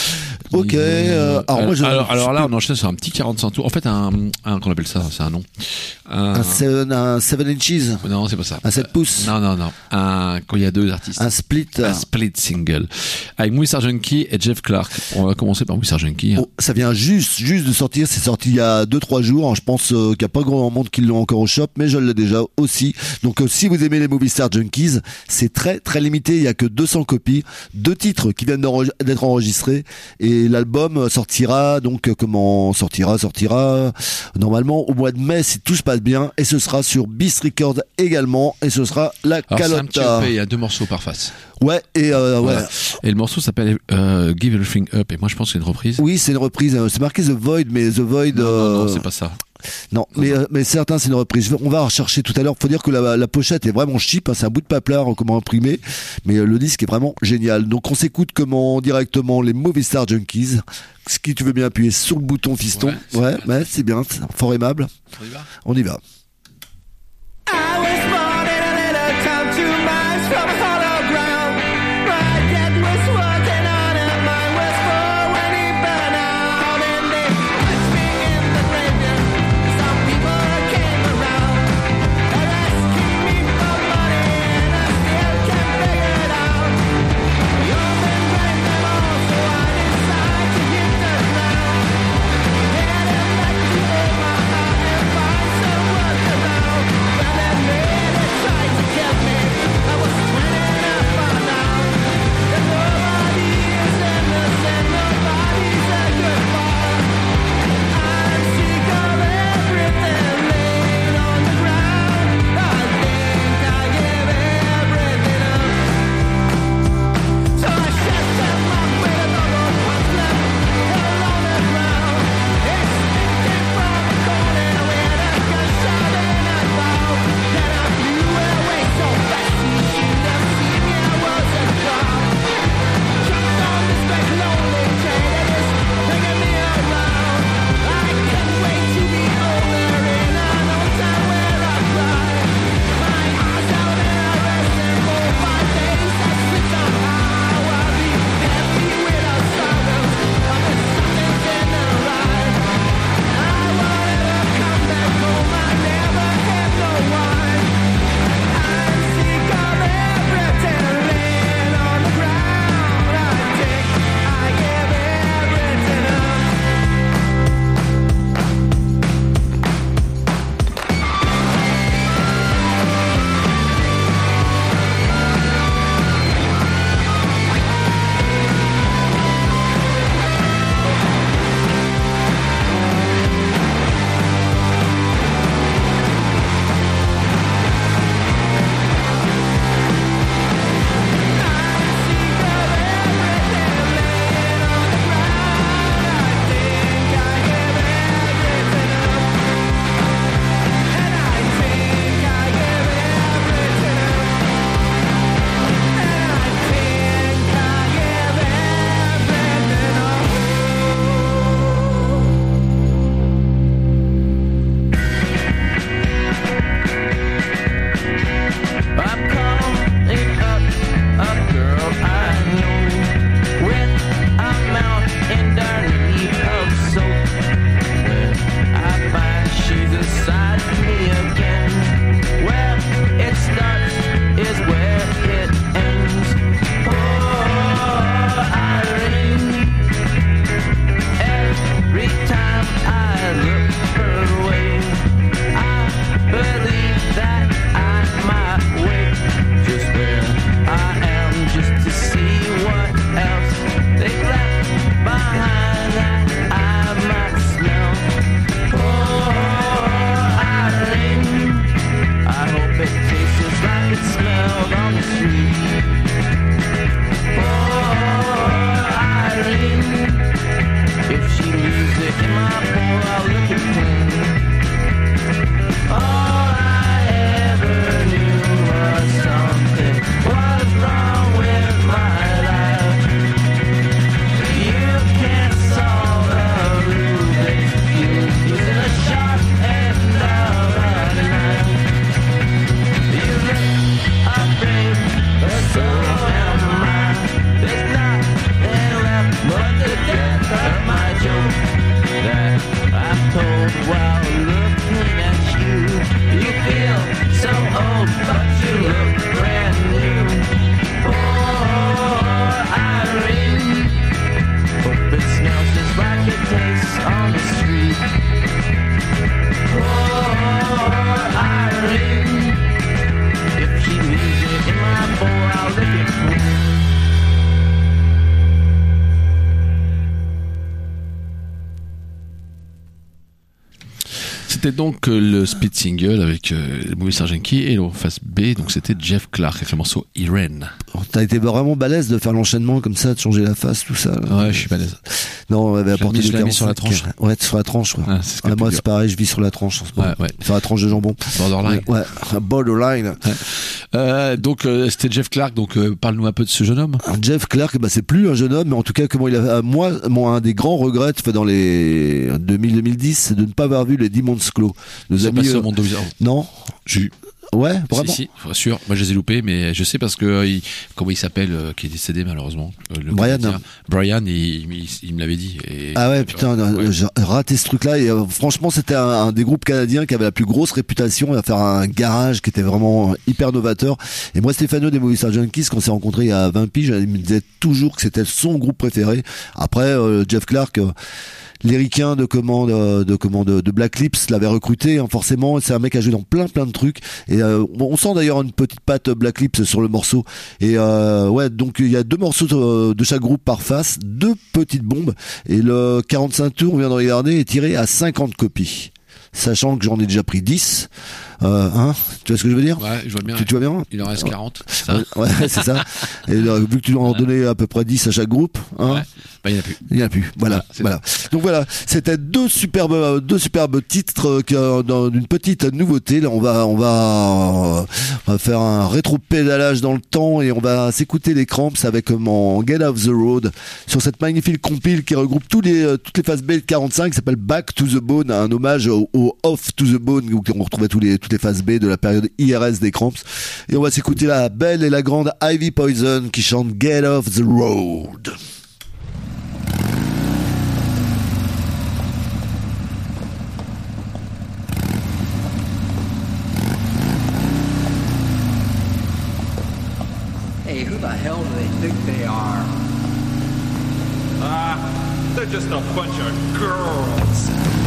[SPEAKER 5] Ok,
[SPEAKER 4] Ils-
[SPEAKER 5] euh, alors moi, je-
[SPEAKER 4] alors, alors
[SPEAKER 5] je
[SPEAKER 4] là,
[SPEAKER 5] peux-
[SPEAKER 4] on enchaîne sur un petit quarante-cinq tours. En fait, un, un qu'on appelle ça, c'est un nom. Un,
[SPEAKER 5] Un seven, un seven inches,
[SPEAKER 4] non, c'est pas ça.
[SPEAKER 5] un sept pouces,
[SPEAKER 4] Non, non, non. Un, quand il y a deux artistes.
[SPEAKER 5] un split.
[SPEAKER 4] Un split single. Avec Mouissa Junkie et Jeff Clark. On va commencer par Mouissa Junkie.
[SPEAKER 5] Oh, ça vient juste, juste de sortir. C'est sorti il y a deux trois jours. Je pense euh, qu'il n'y a pas grand monde qui l'ont encore au shop, mais je l'ai déjà aussi. Donc, euh, si vous aimez les Movie Star Junkies, c'est très très limité. Il y a que deux cents copies, deux titres qui viennent d'enre- d'être enregistrés, et l'album sortira. Donc, euh, comment sortira Sortira normalement au mois de mai si tout se passe bien, et ce sera sur Beast Records également, et ce sera la
[SPEAKER 4] Alors, c'est un petit
[SPEAKER 5] Calotta.
[SPEAKER 4] E P, il y a deux morceaux par face.
[SPEAKER 5] Ouais, et euh, ouais.
[SPEAKER 4] Voilà. Et le morceau s'appelle euh, Give Everything Up. Et moi, je pense que c'est une reprise.
[SPEAKER 5] Oui, c'est une reprise. euh, C'est marqué The Void, mais The Void.
[SPEAKER 4] Non, non, non,
[SPEAKER 5] euh,
[SPEAKER 4] c'est pas ça.
[SPEAKER 5] Non, mais, euh, mais certains, c'est une reprise. Je vais- On va rechercher tout à l'heure. Faut dire que la, la pochette est vraiment cheap, hein, c'est un bout de paplard euh, comment imprimé, mais euh, le disque est vraiment génial. Donc on s'écoute comment directement les Movie Star Junkies. Ce qui tu veux bien appuyer sur le bouton fiston.
[SPEAKER 4] Ouais, c'est
[SPEAKER 5] Ouais, ouais, c'est bien, c'est fort aimable.
[SPEAKER 4] On y va.
[SPEAKER 5] On y va.
[SPEAKER 7] I was born in a little town two miles from hollow ground. My dad was working on it, mine was four when he burned out. And they pushed me in the graveyard. Some people came around. They rescued me from money, and I still can't figure it out. You've been blame them all, so I decide to hit the ground. Headed back to old my heart and find some work
[SPEAKER 4] C'était donc euh, le speed single avec euh, Movie Sergeant Key et le face B, donc c'était Jeff Clark avec le morceau Irene.
[SPEAKER 5] T'as été vraiment balèze de faire l'enchaînement comme ça, de changer la face, tout ça.
[SPEAKER 4] Ouais, je suis balèze.
[SPEAKER 5] Non, on avait
[SPEAKER 4] Je
[SPEAKER 5] apporté
[SPEAKER 4] l'ai mis-
[SPEAKER 5] du
[SPEAKER 4] je l'ai mis sur la
[SPEAKER 5] quarante-cinq.
[SPEAKER 4] tranche.
[SPEAKER 5] Ouais, sur la tranche. Ouais.
[SPEAKER 4] Ah, c'est ce qu'il y a
[SPEAKER 5] Ouais, moi,
[SPEAKER 4] plus
[SPEAKER 5] c'est
[SPEAKER 4] dur.
[SPEAKER 5] pareil, je vis sur la tranche en ce moment.
[SPEAKER 4] Ouais, ouais.
[SPEAKER 5] Sur la tranche de jambon.
[SPEAKER 4] Borderline.
[SPEAKER 5] Ouais, borderline.
[SPEAKER 4] Euh, donc euh, c'était Jeff Clark, donc euh, parle-nous un peu de ce jeune homme.
[SPEAKER 5] Alors, Jeff Clark, bah, c'est plus un jeune homme, mais en tout cas, comment il a, euh, moi, mon, un des grands regrets fait dans les deux mille deux mille dix, c'est de ne pas avoir vu les Demon's Claw. Nos
[SPEAKER 4] Ils sont
[SPEAKER 5] amis,
[SPEAKER 4] passés
[SPEAKER 5] euh,
[SPEAKER 4] au monde de
[SPEAKER 5] non?
[SPEAKER 4] J'ai eu.
[SPEAKER 5] Ouais, vraiment.
[SPEAKER 4] Si, si, sûr. Moi, je les ai loupés, mais je sais parce que euh, il, comment il s'appelle, euh, qui est décédé malheureusement. euh, le
[SPEAKER 5] Brian.
[SPEAKER 4] comédien. Brian, il, il, il me l'avait dit. Et,
[SPEAKER 5] Ah ouais, putain,
[SPEAKER 4] ouais.
[SPEAKER 5] j'ai raté ce truc-là. Et euh, franchement, c'était un, un des groupes canadiens qui avait la plus grosse réputation à faire un garage qui était vraiment hyper novateur. Et moi, Stéphano des Movie Sergeant Kiss, qu'on s'est rencontrés il y a vingt piges, il me disait toujours que c'était son groupe préféré. Après, euh, Jeff Clark, euh, l'Éricain de commande de commande de Black Lips l'avait recruté, hein, forcément. C'est un mec qui a joué dans plein plein de trucs. Et euh, on sent d'ailleurs une petite patte Black Lips sur le morceau. Et euh, ouais, donc il y a deux morceaux de, de chaque groupe par face, deux petites bombes. Et le quarante-cinq tours, on vient de regarder, est tiré à cinquante copies. Sachant que j'en ai déjà pris dix. Euh, hein, tu vois ce que je veux dire?
[SPEAKER 4] Ouais, je vois bien.
[SPEAKER 5] Tu, tu vois bien?
[SPEAKER 4] Il en reste quarante. C'est ça.
[SPEAKER 5] Ouais, c'est ça. Et euh, vu que tu dois en donner à peu près dix à chaque groupe, hein,
[SPEAKER 4] Ouais. Bah, il n'y en a plus.
[SPEAKER 5] il n'y en a plus. Voilà,
[SPEAKER 4] Voilà, c'est
[SPEAKER 5] voilà. Donc voilà, c'était deux superbes, euh, deux superbes titres euh, qui, euh, dans une petite nouveauté. Là, on va, on va, euh, on va faire un rétro-pédalage dans le temps et on va s'écouter les Cramps avec euh, mon Get Off the Road sur cette magnifique compile qui regroupe tous les, euh, toutes les phases B de quarante-cinq, qui s'appelle Back to the Bone, un hommage au, au Off to the Bone où on retrouvait tous les, toutes les phases B de la période I R S des Cramps. Et on va s'écouter la belle et la grande Ivy Poison qui chante Get Off the Road.
[SPEAKER 8] Hey, who the hell do they think they are?
[SPEAKER 1] Ah, they're just a bunch of girls.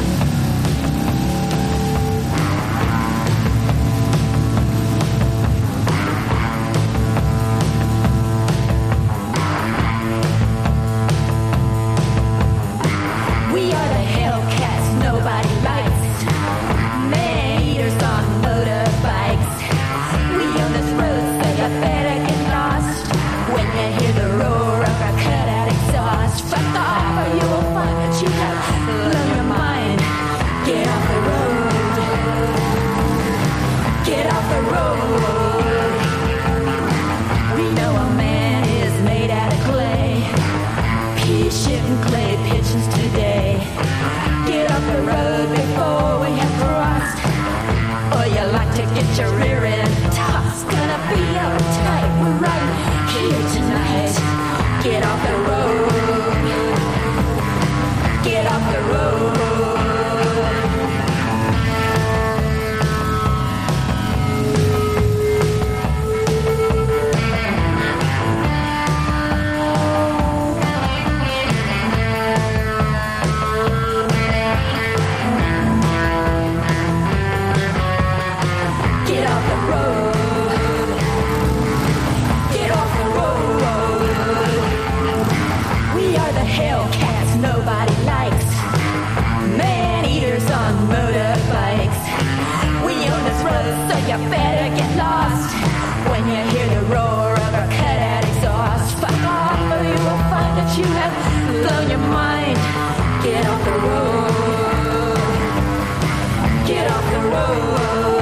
[SPEAKER 9] We are the Hellcats nobody likes. Man eaters on motorbikes. We own this road, so you better get lost. When you hear the roar of our cutout exhaust, fuck off or you will find that you have blown your mind. Get off the road. Get off the road. We know a man is made out of clay. Pea shit and clay pigeons today. Get off the road before we have crossed. Or you like to get your rear end tossed. Gonna be uptight, we're right here tonight. Get off the road. Get off the road. Get off the road. Get off the road. We are the Hellcats nobody likes. Man eaters on motorbikes. We own this road, so you better get lost. When you hear the roar of our cutout exhaust, fuck off or you will find that you have blown your mind. Get off the road. Get off the road.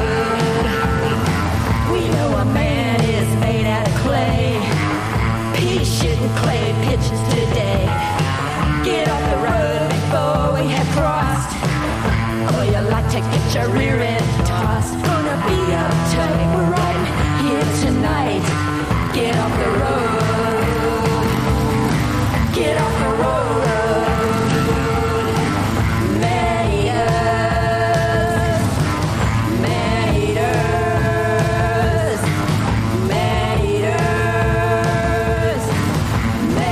[SPEAKER 9] We know a man is made out of clay. Pea shit and clay pitches today. Get off the road before we have crossed. Or you like to get your rear end tossed. Gonna be uptight, we're right here tonight. Get off the road. Get off the road. Man-eaters. Man-eaters. Man-eaters.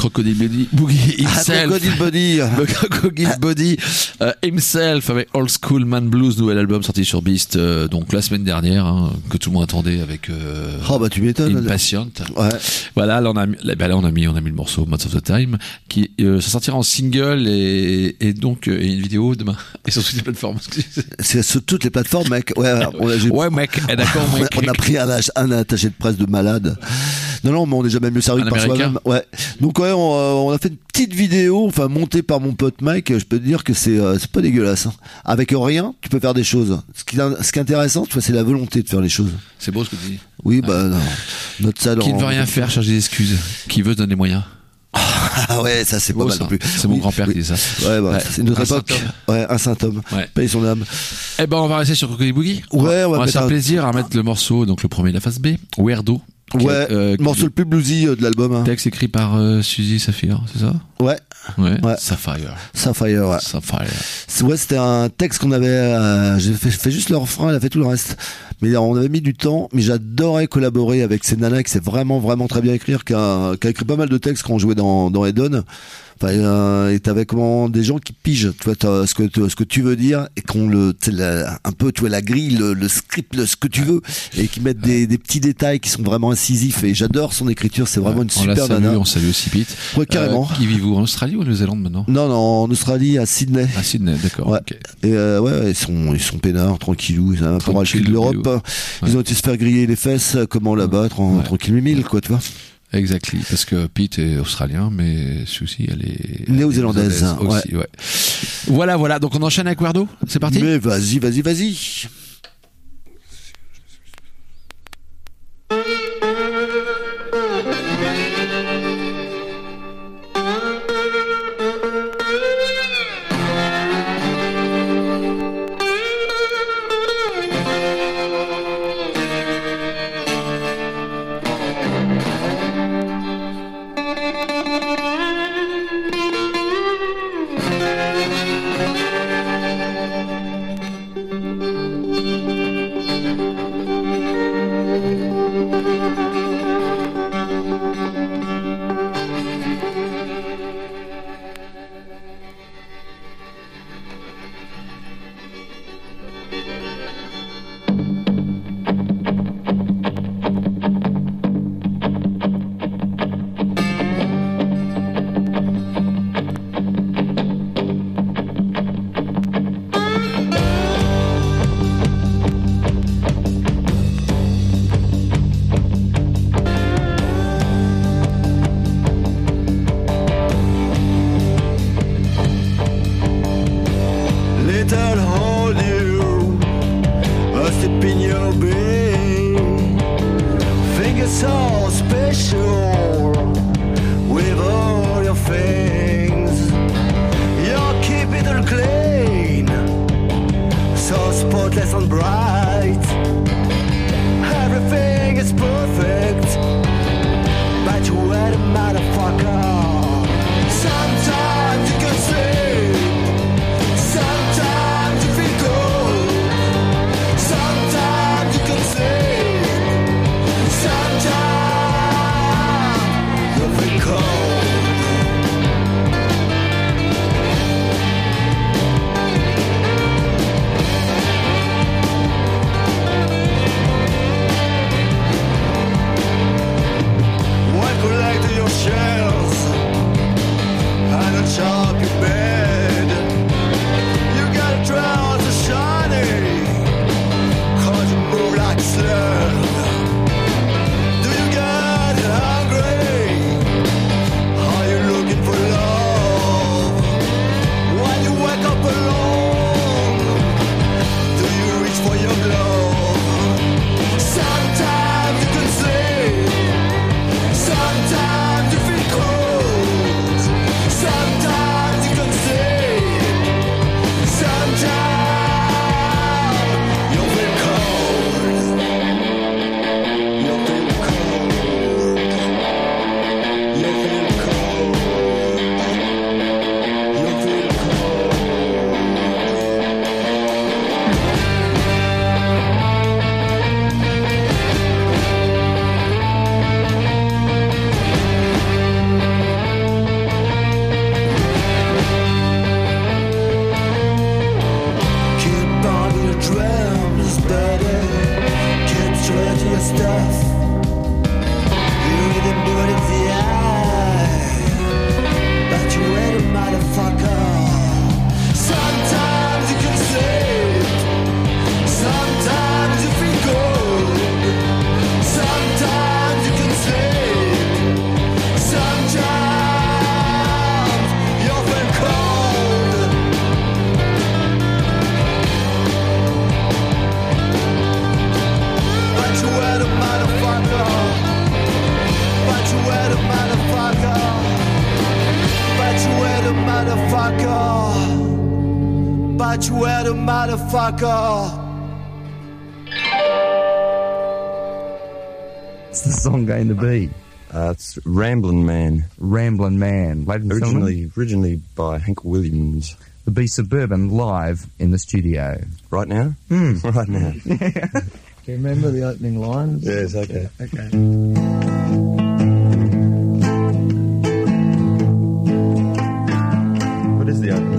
[SPEAKER 4] Crocodile Body, Boogie
[SPEAKER 5] Ah,
[SPEAKER 4] himself.
[SPEAKER 5] Crocodile Body.
[SPEAKER 4] Le Crocodile Body euh, himself avec Old School Man Blues, nouvel album sorti sur Beast euh, donc la semaine dernière, hein, que tout le monde attendait avec euh,
[SPEAKER 5] Oh bah tu m'étonnes.
[SPEAKER 4] Impatient.
[SPEAKER 5] Ouais.
[SPEAKER 4] Voilà, là on a mis, là, bah là, on a mis on a mis le morceau Mods of the Time qui euh, ça sortira en single et, et donc euh, et une vidéo demain et sur toutes les plateformes.
[SPEAKER 5] C'est sur toutes les plateformes, mec. Ouais, on a, j'ai-
[SPEAKER 4] Ouais mec, eh, d'accord
[SPEAKER 5] on a-
[SPEAKER 4] mec.
[SPEAKER 5] on a pris un, ach- un attaché de presse de malade. Non, non, mais on n'est jamais mieux servi
[SPEAKER 4] Un
[SPEAKER 5] que par
[SPEAKER 4] Américain.
[SPEAKER 5] soi-même. Ouais. Donc ouais, on, euh, on a fait une petite vidéo, enfin montée par mon pote Mike. Je peux te dire que c'est euh, c'est pas dégueulasse. Hein. Avec rien, tu peux faire des choses. Ce qui, ce qui est intéressant, tu vois, c'est la volonté de faire les choses.
[SPEAKER 4] C'est beau ce que tu dis.
[SPEAKER 5] Oui, bah non. Notre ça
[SPEAKER 4] Qui ne
[SPEAKER 5] dans-
[SPEAKER 4] veut rien faire cherche des excuses. Qui veut donner les moyens.
[SPEAKER 5] Ah ouais, ça c'est pas
[SPEAKER 4] Beau,
[SPEAKER 5] mal
[SPEAKER 4] ça.
[SPEAKER 5] non plus.
[SPEAKER 4] C'est mon
[SPEAKER 5] Oui,
[SPEAKER 4] grand-père
[SPEAKER 5] oui.
[SPEAKER 4] qui dit ça.
[SPEAKER 5] Ouais, bah,
[SPEAKER 4] Ouais.
[SPEAKER 5] c'est notre
[SPEAKER 4] Un
[SPEAKER 5] époque.
[SPEAKER 4] symptôme.
[SPEAKER 5] Ouais, un symptôme.
[SPEAKER 4] Ouais.
[SPEAKER 5] Paye son âme.
[SPEAKER 4] Eh ben on va rester sur Crocodile Boogie.
[SPEAKER 5] Ouais, on va
[SPEAKER 4] on va
[SPEAKER 5] mettre
[SPEAKER 4] se faire
[SPEAKER 5] un-
[SPEAKER 4] plaisir à mettre le morceau, donc le premier de la phase B, Weirdo. qui
[SPEAKER 5] Ouais,
[SPEAKER 4] est, euh,
[SPEAKER 5] le morceau le plus bluesy euh, de l'album. Hein.
[SPEAKER 4] Texte écrit par euh, Suzy Saphir, c'est ça?
[SPEAKER 5] Ouais,
[SPEAKER 4] Ouais.
[SPEAKER 5] Ouais.
[SPEAKER 4] Sapphire.
[SPEAKER 5] Sapphire, ouais.
[SPEAKER 4] Sapphire.
[SPEAKER 5] C'est- Ouais, c'était un texte qu'on avait. Euh, J'ai fait, fait juste le refrain, elle a fait tout le reste. Mais on avait mis du temps. Mais j'adorais collaborer avec ces nanas qui sait vraiment, vraiment très bien écrire, qui a, qui a écrit pas mal de textes quand on jouait dans, dans Eden. Enfin, euh, et t'avais comment des gens qui pigent, tu vois, t'as ce que ce que tu veux dire et qu'on le, tu sais, la- un peu, tu vois, la grille, le, le script, le, ce que tu veux, et qui mettent des, des petits détails qui sont vraiment incisifs. Et j'adore son écriture, c'est vraiment
[SPEAKER 4] Ouais,
[SPEAKER 5] une
[SPEAKER 4] on la
[SPEAKER 5] super
[SPEAKER 4] salue,
[SPEAKER 5] nana.
[SPEAKER 4] on salue aussi Pete.
[SPEAKER 5] Ouais, carrément.
[SPEAKER 4] Euh, qui vit-vous en Australie ou en Nouvelle-Zélande maintenant?
[SPEAKER 5] Non, non, en Australie, à Sydney.
[SPEAKER 4] À Sydney, d'accord.
[SPEAKER 5] Ouais.
[SPEAKER 4] ok.
[SPEAKER 5] Et euh, ouais, ils sont ils sont peinards, tranquillou, ils ont un peu ras le cul de
[SPEAKER 4] Tranquillou,
[SPEAKER 5] l'Europe. Ils
[SPEAKER 4] ouais.
[SPEAKER 5] ont été se faire griller les fesses, comment là-bas, tran-
[SPEAKER 4] Ouais.
[SPEAKER 5] tranquille mille, quoi, tu vois.
[SPEAKER 4] Exactly, parce que Pete est australien, mais Suzy, elle est
[SPEAKER 5] Néo-zélandaise,
[SPEAKER 4] néo-zélandaise aussi, ouais. Voilà, voilà. Donc on enchaîne avec Weirdo. C'est parti.
[SPEAKER 5] Mais vas-y, vas-y, vas-y.
[SPEAKER 9] Thank
[SPEAKER 5] motherfucker. But you were the motherfucker.
[SPEAKER 10] What's the song going to be?
[SPEAKER 11] Uh, it's Ramblin' Man.
[SPEAKER 10] Ramblin' Man. Ladies and
[SPEAKER 11] Originally,
[SPEAKER 10] gentlemen,
[SPEAKER 11] originally by Hank Williams.
[SPEAKER 10] the Be Suburban live in the studio.
[SPEAKER 11] Right now?
[SPEAKER 10] Mm.
[SPEAKER 11] Right now.
[SPEAKER 12] Do you remember the opening lines?
[SPEAKER 11] Yes, okay.
[SPEAKER 12] Okay.
[SPEAKER 11] What is the opening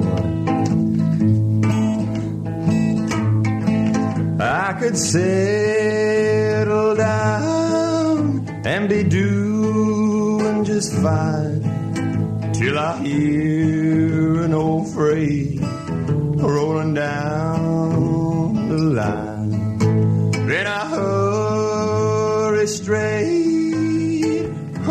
[SPEAKER 11] line? I could settle down and be doing just fine till I hear an old freight rolling down the line. Then I hurry straight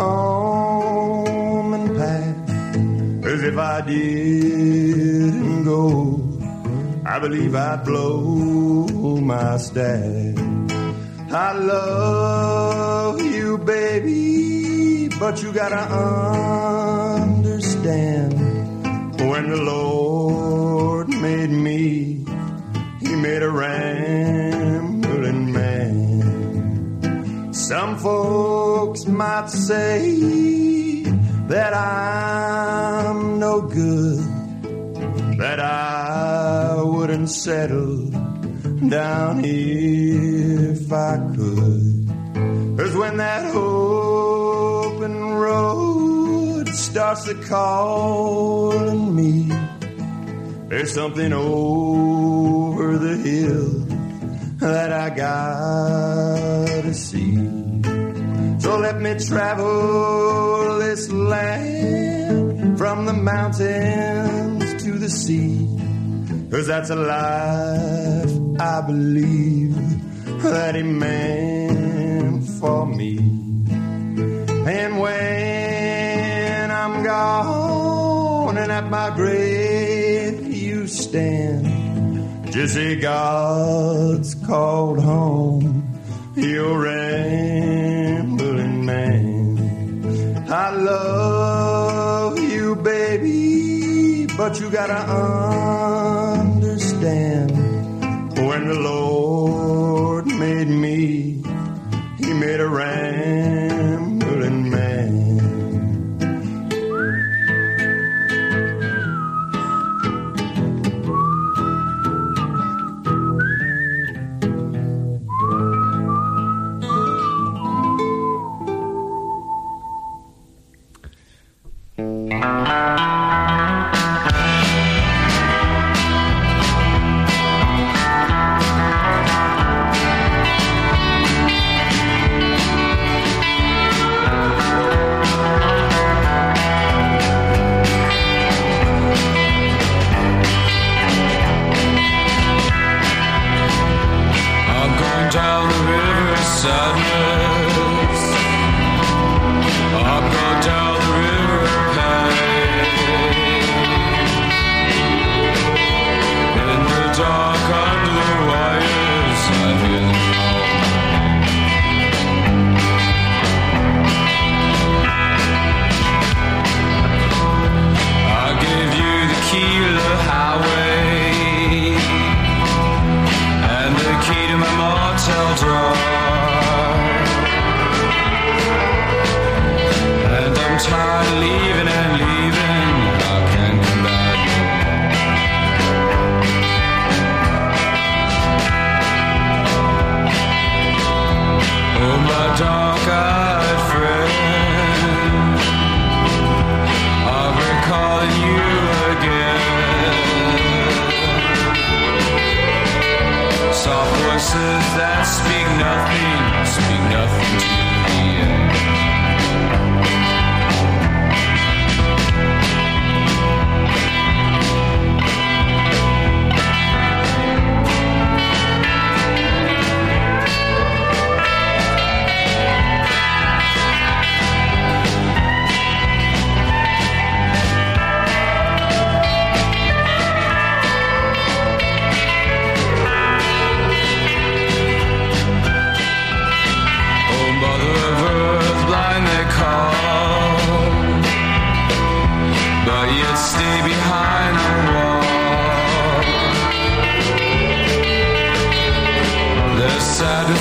[SPEAKER 11] home and pack as if I didn't go. I believe I'd blow my stack. I love you, baby, but you gotta understand. When the Lord made me, He made a rambling man. Some folks might say that I'm no good, that I wouldn't settle down here if I could. 'Cause when that open road starts to calling me, there's something over the hill that I gotta see. So let me travel this land from the mountains to the sea, 'cause that's a life I believe that He meant for me. And when I'm gone and at my grave you stand, just say God's called home your rambling man. I love you, baby, but you gotta understand. When the Lord made me, He made a rambling man.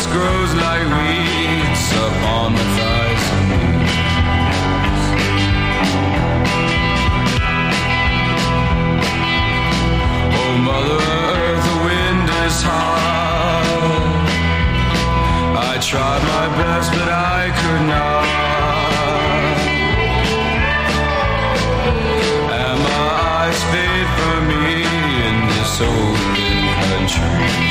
[SPEAKER 1] grass grows like weeds upon the thighs and knees. Oh, Mother Earth, the wind is high. I tried my best, but I could not. And my eyes fade for me in this open country.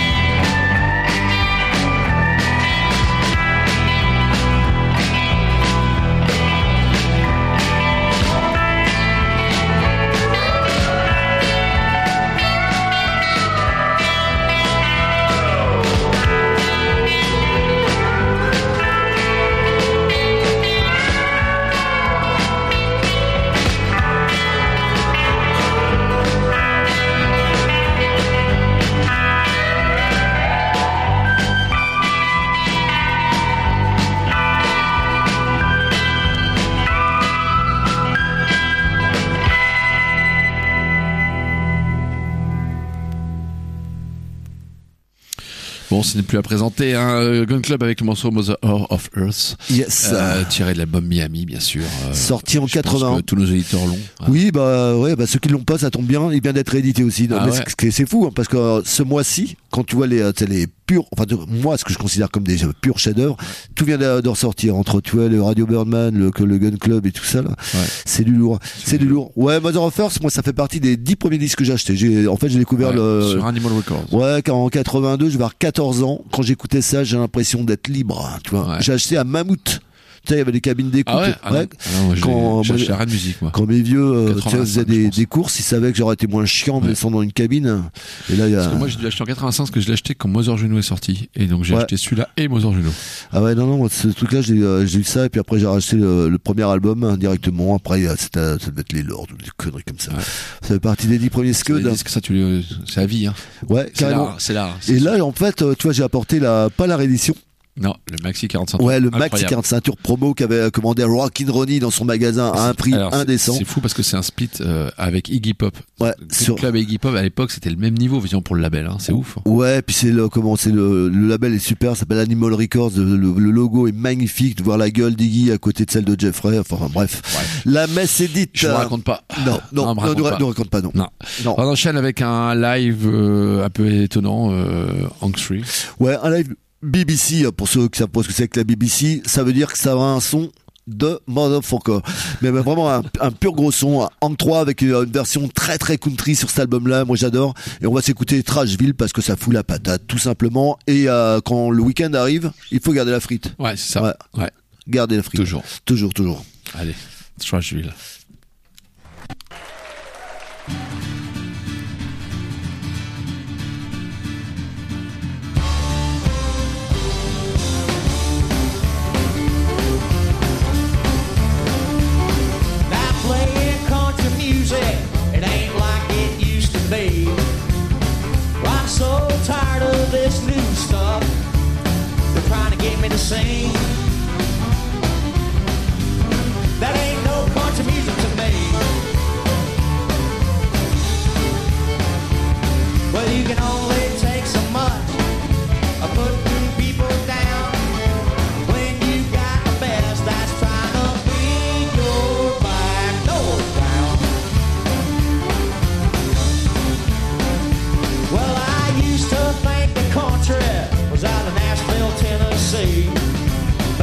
[SPEAKER 4] Bon, ce n'est plus à présenter, hein. Gun Club avec le morceau Mother of Earth.
[SPEAKER 5] Yes.
[SPEAKER 4] Euh, tiré de l'album Miami, bien sûr. Euh,
[SPEAKER 5] Sorti en quatre-vingts.
[SPEAKER 4] Tous nos auditeurs l'ont. Hein.
[SPEAKER 5] Oui, bah, ouais, bah, ceux qui l'ont pas, ça tombe bien. Il vient d'être réédité aussi.
[SPEAKER 4] Ah
[SPEAKER 5] mais
[SPEAKER 4] ouais.
[SPEAKER 5] c'est, c'est fou, hein, parce que euh, ce mois-ci, quand tu vois les, les purs, enfin, moi, ce que je considère comme des euh, purs chefs-d'œuvre, tout vient de, de ressortir. Entre, tu vois, le Radio Birdman, le, le Gun Club et tout ça, là.
[SPEAKER 4] Ouais.
[SPEAKER 5] C'est du lourd. C'est, c'est du lourd. Ouais, Mother of Earth, moi, ça fait partie des dix premiers disques que j'ai achetés. J'ai, en fait, j'ai découvert
[SPEAKER 4] Ouais,
[SPEAKER 5] le,
[SPEAKER 4] sur Animal Records.
[SPEAKER 5] Ouais, en quatre-vingt-deux, je vais avoir quatorze ans. Quand j'écoutais ça, j'ai l'impression d'être libre, hein, tu vois.
[SPEAKER 4] Ouais.
[SPEAKER 5] J'ai acheté à Mammouth. Tu sais, il y avait des cabines d'écoute.
[SPEAKER 4] Ah ouais, ah non.
[SPEAKER 5] ouais.
[SPEAKER 4] Ah non, moi, j'ai,
[SPEAKER 5] quand,
[SPEAKER 4] j'ai
[SPEAKER 5] moi,
[SPEAKER 4] acheté la radio musique, moi.
[SPEAKER 5] quand mes vieux euh, tu sais, faisaient
[SPEAKER 4] quatre-vingt-cinq,
[SPEAKER 5] des,
[SPEAKER 4] je pense.
[SPEAKER 5] des courses, ils savaient que j'aurais été moins chiant de
[SPEAKER 4] Ouais.
[SPEAKER 5] descendre dans une cabine. Et là, il y a...
[SPEAKER 4] Parce que moi, j'ai dû l'acheter en quatre-vingt-cinq parce que je l'ai acheté quand Mother Juno est sorti. Et donc, j'ai
[SPEAKER 5] Ouais.
[SPEAKER 4] acheté celui-là et Mother Juno.
[SPEAKER 5] Ah ouais, non, non, moi, ce truc-là, j'ai, euh, j'ai eu ça, et puis après, j'ai racheté le, le premier album hein, directement. Après, euh, c'était, ça devait être les Lords ou des conneries comme ça.
[SPEAKER 4] Ouais.
[SPEAKER 5] Ça fait partie des dix premiers Scud.
[SPEAKER 4] Ils disent que ça, tu les- c'est à vie, hein.
[SPEAKER 5] Ouais,
[SPEAKER 4] C'est
[SPEAKER 5] carrément.
[SPEAKER 4] l'art, c'est l'art. C'est
[SPEAKER 5] Et là, en fait, euh, tu vois, j'ai apporté la, pas la réédition.
[SPEAKER 4] Non, le Maxi quarante-cinq tours.
[SPEAKER 5] Ouais, le Maxi
[SPEAKER 4] Incroyable.
[SPEAKER 5] quarante ceinture promo qu'avait commandé Rockin' Ronnie dans son magasin à un prix
[SPEAKER 4] Alors, c'est-
[SPEAKER 5] indécent.
[SPEAKER 4] C'est fou parce que c'est un split euh, avec Iggy Pop.
[SPEAKER 5] Ouais,
[SPEAKER 4] Le
[SPEAKER 5] sur-
[SPEAKER 4] Club et Iggy Pop à l'époque, c'était le même niveau, vision pour le label. Hein. C'est ouf.
[SPEAKER 5] Ouais, puis c'est le comment c'est le, le label est super, ça s'appelle Animal Records, le, le- le logo est magnifique, de voir la gueule d'Iggy à côté de celle de Jeffrey, enfin bref.
[SPEAKER 4] Ouais.
[SPEAKER 5] La messe est dite.
[SPEAKER 4] Je vous raconte pas.
[SPEAKER 5] Non, non,
[SPEAKER 4] Non, me
[SPEAKER 5] non,
[SPEAKER 4] raconte
[SPEAKER 5] nous,
[SPEAKER 4] pas.
[SPEAKER 5] nous raconte pas non.
[SPEAKER 4] Non.
[SPEAKER 5] Non.
[SPEAKER 4] On enchaîne avec un live euh, un peu étonnant, euh, Hank Three.
[SPEAKER 5] Ouais, un live B B C pour ceux qui savent pas ce que c'est que la B B C, ça veut dire que ça a un son de motherfucker. Mais, mais vraiment un, un pur gros son, Hank trois avec une, une version très très country sur cet album-là, moi j'adore. Et on va s'écouter Trashville parce que ça fout la patate, tout simplement. Et euh, quand le week-end arrive, il faut garder la frite.
[SPEAKER 4] Ouais, c'est ça.
[SPEAKER 5] Ouais.
[SPEAKER 4] Ouais.
[SPEAKER 5] Garder la frite.
[SPEAKER 4] Toujours.
[SPEAKER 5] Toujours, toujours.
[SPEAKER 4] Allez, Trashville.
[SPEAKER 13] Now playing country music, it ain't like it used to be. I'm so tired of this new stuff. They're trying to get me to sing. That ain't no country music to me. Well, you can only take so much of putting people down when you got the best that's trying to beat your back door down. Well, I used to think the country was out of Nashville, Tennessee.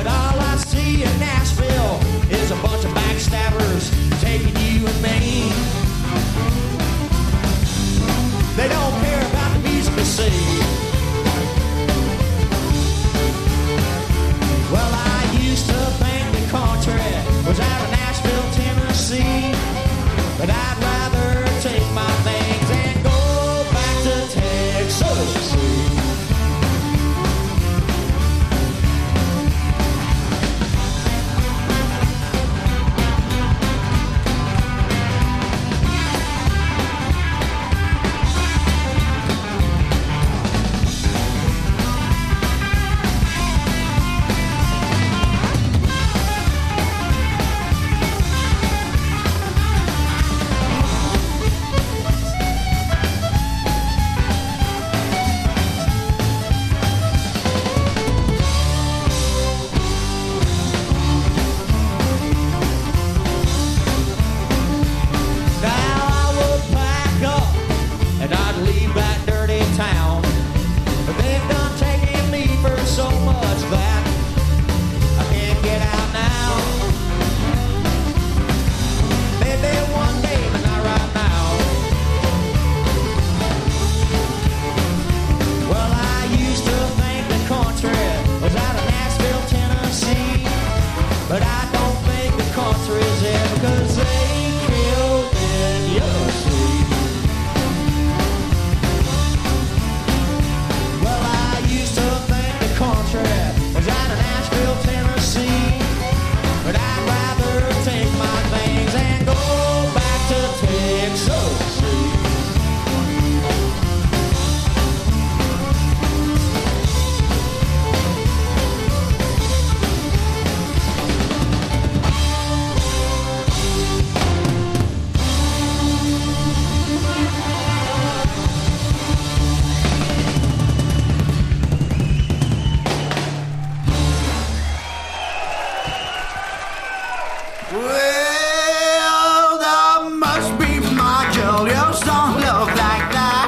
[SPEAKER 14] Well, that must be my girl. Yours don't look like that.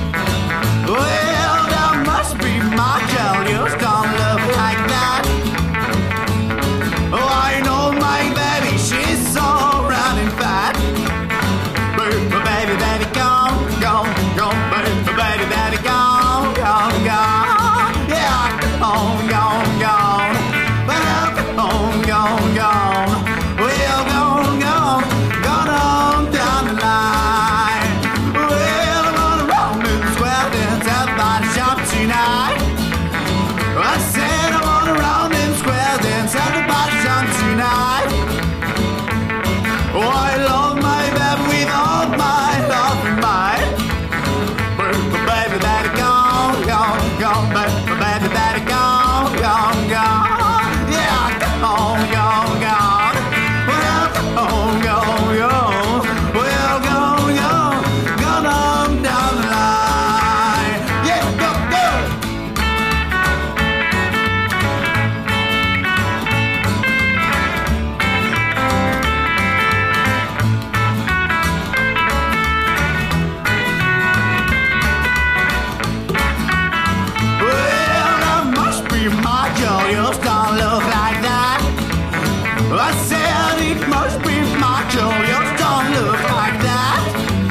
[SPEAKER 14] Well, that must be my girl. Yours don't look like that. Oh, I know my baby. She's so round and fat. Baby, baby, baby, go, go, go, baby, baby, baby, go, go, go. Yeah, go, go, go. Well, go, go, go. Well, go, go, go on down the line. Well, I'm on a round square dance at my shop tonight. I said I'm on a round square dance at the bar shop tonight. Oh, I love my baby with all my love and might. Baby, baby, baby, go, go, go, baby, baby, baby, go, go, go. Yeah, go, go, go. Well, go, go, go. Well, go, go, go on down the line. Yeah, go, go. Well, that must be my girl. Yours don't look like that. I said it must be my girl. Yours don't look like that.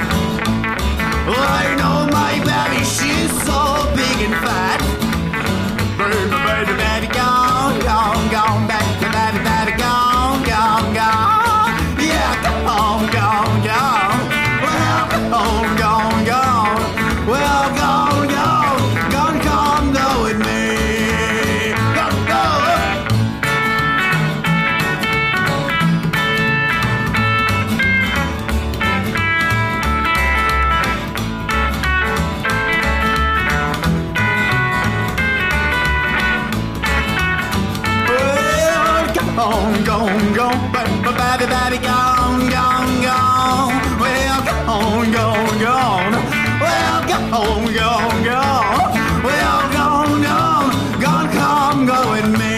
[SPEAKER 14] I know my baby. She's so big and fat. Baby, baby, baby, go, go, go, baby, baby, baby, go, go, go. Yeah, go, go, go. Well, go, go, go. Well, go, go. Gonna come go with me. Go, go. Well, go, go, go, baby, baby, baby, go, go, go. Well, go, go, go. Well, go, go, go. Well, go, go. Gonna come go with me.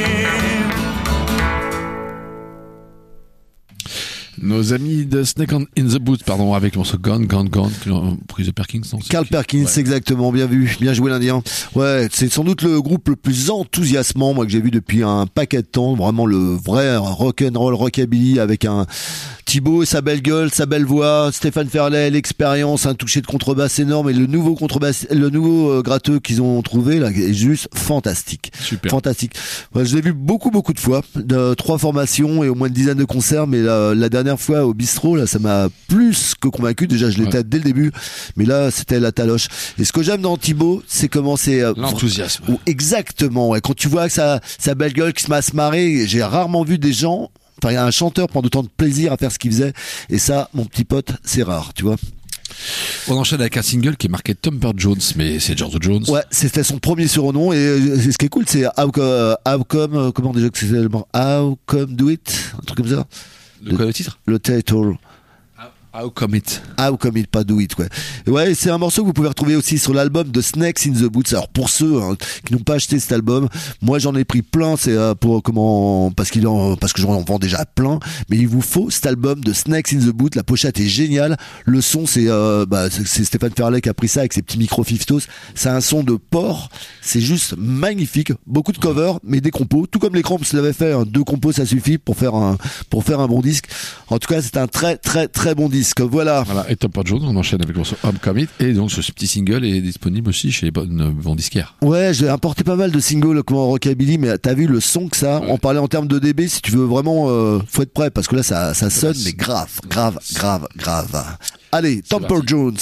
[SPEAKER 4] Nos amis de Snake on- in the Boot, pardon, avec le morceau Gone, Gone, Gone, prise de Perkins, non?
[SPEAKER 5] Carl Perkins,
[SPEAKER 4] Ouais.
[SPEAKER 5] exactement, bien vu, bien joué l'Indien. Ouais, c'est sans doute le groupe le plus enthousiasmant, moi, que j'ai vu depuis un paquet de temps. Vraiment le vrai rock'n'roll, rockabilly, avec un Thibaut, sa belle gueule, sa belle voix, Stéphane Ferlet, l'expérience, un toucher de contrebasse énorme, et le nouveau contrebasse, le nouveau euh, gratteux qu'ils ont trouvé là est juste fantastique.
[SPEAKER 4] Super.
[SPEAKER 5] Fantastique. Ouais, je l'ai vu beaucoup beaucoup de fois, de trois formations et au moins une dizaine de concerts, mais la, la dernière fois au bistrot là, ça m'a plus que convaincu. Déjà, je l'étais
[SPEAKER 4] Ouais.
[SPEAKER 5] dès le début, mais là, c'était la taloche. Et ce que j'aime dans Thibaut, c'est comment c'est euh,
[SPEAKER 4] L'enthousiasme.
[SPEAKER 5] ou- exactement. Ouais. Quand tu vois que sa sa belle gueule qui se met à se marrer, j'ai rarement vu des gens. Enfin, il y a un chanteur prendre autant de plaisir à faire ce qu'il faisait, et ça, mon petit pote, c'est rare, tu vois.
[SPEAKER 4] On enchaîne avec un single qui est marqué Thumper Jones, mais c'est George Jones.
[SPEAKER 5] Ouais, c'était son premier surnom, et euh, ce qui est cool, c'est How, Co- How Come, euh, comment déjà que c'est le mot How Come Do It, un truc comme ça.
[SPEAKER 4] Le, quoi, le titre?
[SPEAKER 5] Le title.
[SPEAKER 4] How Come It.
[SPEAKER 5] How Come It, pas Do It, ouais. Ouais, c'est un morceau que vous pouvez retrouver aussi sur l'album de Snakes in the Boots. Alors pour ceux hein, qui n'ont pas acheté cet album, moi j'en ai pris plein, c'est euh, pour comment parce qu'il en parce que j'en vends déjà plein, mais il vous faut cet album de Snakes in the Boots. La pochette est géniale, le son c'est euh, bah c'est c'est Stéphane Ferlet qui a pris ça avec ses petits micros Fiftos. C'est un son de porc, c'est juste magnifique. Beaucoup de covers, mais des compos, tout comme les Cramps l'avaient fait. Hein. Deux compos ça suffit pour faire un pour faire un bon disque. En tout cas, c'est un très très très bon disque. Voilà.
[SPEAKER 4] Voilà, et Thumper Jones, on enchaîne avec le morceau How Come It, et donc ce petit single est disponible aussi chez les bonnes bons disquaires.
[SPEAKER 5] Ouais, j'ai importé pas mal de singles comme en rockabilly, mais t'as vu le son que ça,
[SPEAKER 4] Ouais.
[SPEAKER 5] on parlait en termes de dB, si tu veux vraiment, euh, faut être prêt, parce que là ça, ça sonne, mais grave, grave, grave, grave. Allez, Thumper
[SPEAKER 4] parti.
[SPEAKER 5] Jones.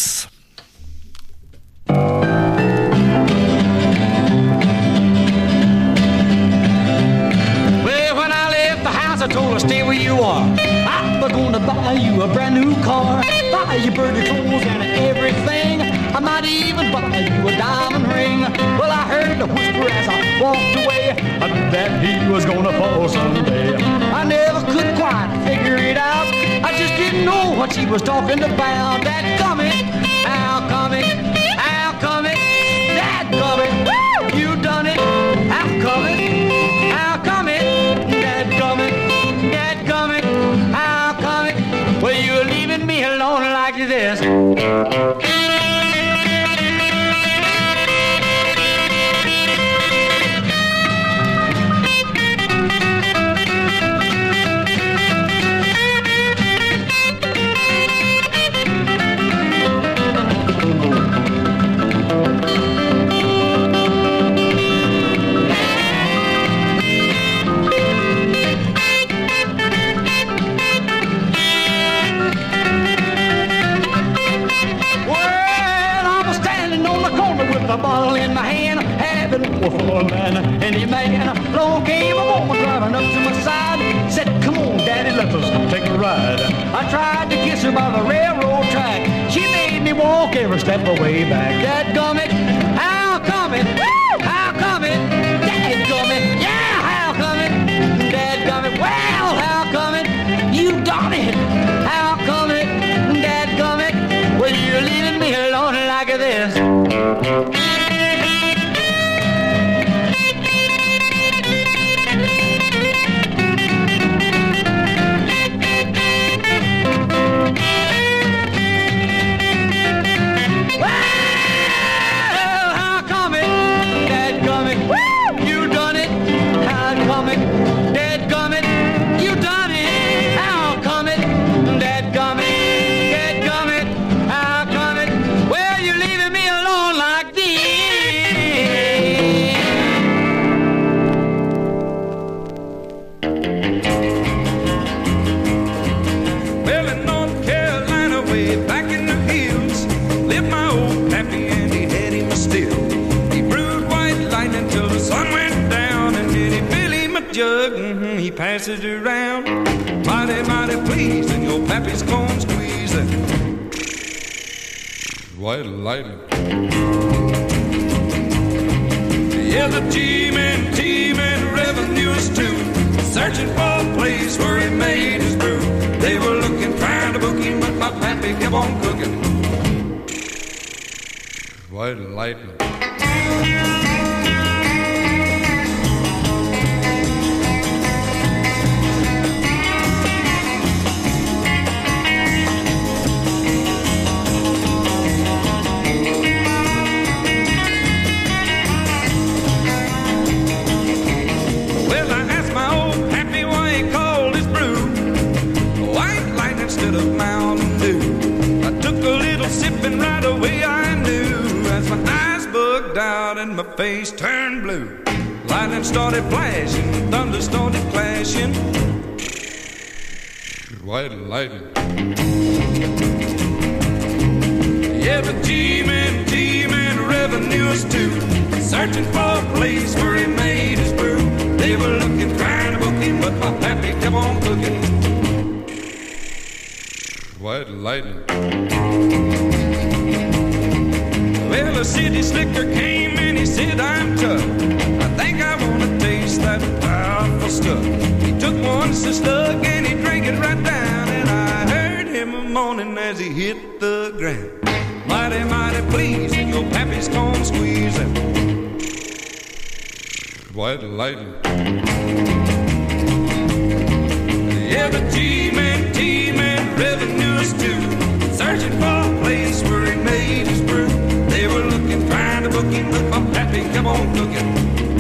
[SPEAKER 13] Well, when I left the house, I told her, stay where you are. I'm gonna buy you a brand new car, buy you birdie clothes and everything. I might even buy you a diamond ring. Well, I heard a whisper as I walked away, I knew that he was gonna fall someday. I never could quite figure it out. I just didn't know what she was talking about. That coming, how coming, how coming, that coming. Woo! You done it. How coming, how coming, that coming, that coming. like this. A bottle in my hand, having more fun than any man. Along came a woman driving up to my side, said, "Come on, Daddy, let's us take a ride." I tried to kiss her by the railroad track. She made me walk every step of the way back. Dadgummit, how come it? Woo! How come it? Dadgummit, yeah, how come it? Dadgummit, well, how come it? You done it. How come it? Dadgummit, well, you're leaving me alone like this.
[SPEAKER 15] Passes around, mighty, mighty pleased, and your pappy's corn squeezing. White lightning. Yeah, the G-men, T-men, revenues too, searching for a place where he made his brew. They were looking, trying to book him, but my pappy kept on cooking. White lightning. And my face turned blue. Lightning started flashing, thunder started clashing. White lightning. Yeah, the G-men, G-men, revenues too, searching for a place where he made his brew. They were looking, trying to book him, but my pappy kept on cooking. White lightning. Well, the city slicker came and he said, "I'm tough. I think I want to taste that powerful stuff." He took one slug and he drank it right down, and I heard him a moaning as he hit the ground. Mighty, mighty pleasing, your pappy's corn squeezing. White lightning. Yeah, the G-men, T-men, revenues too, searching for a place where he made his brew. They were looking, trying to book him, but my pappy kept on cooking.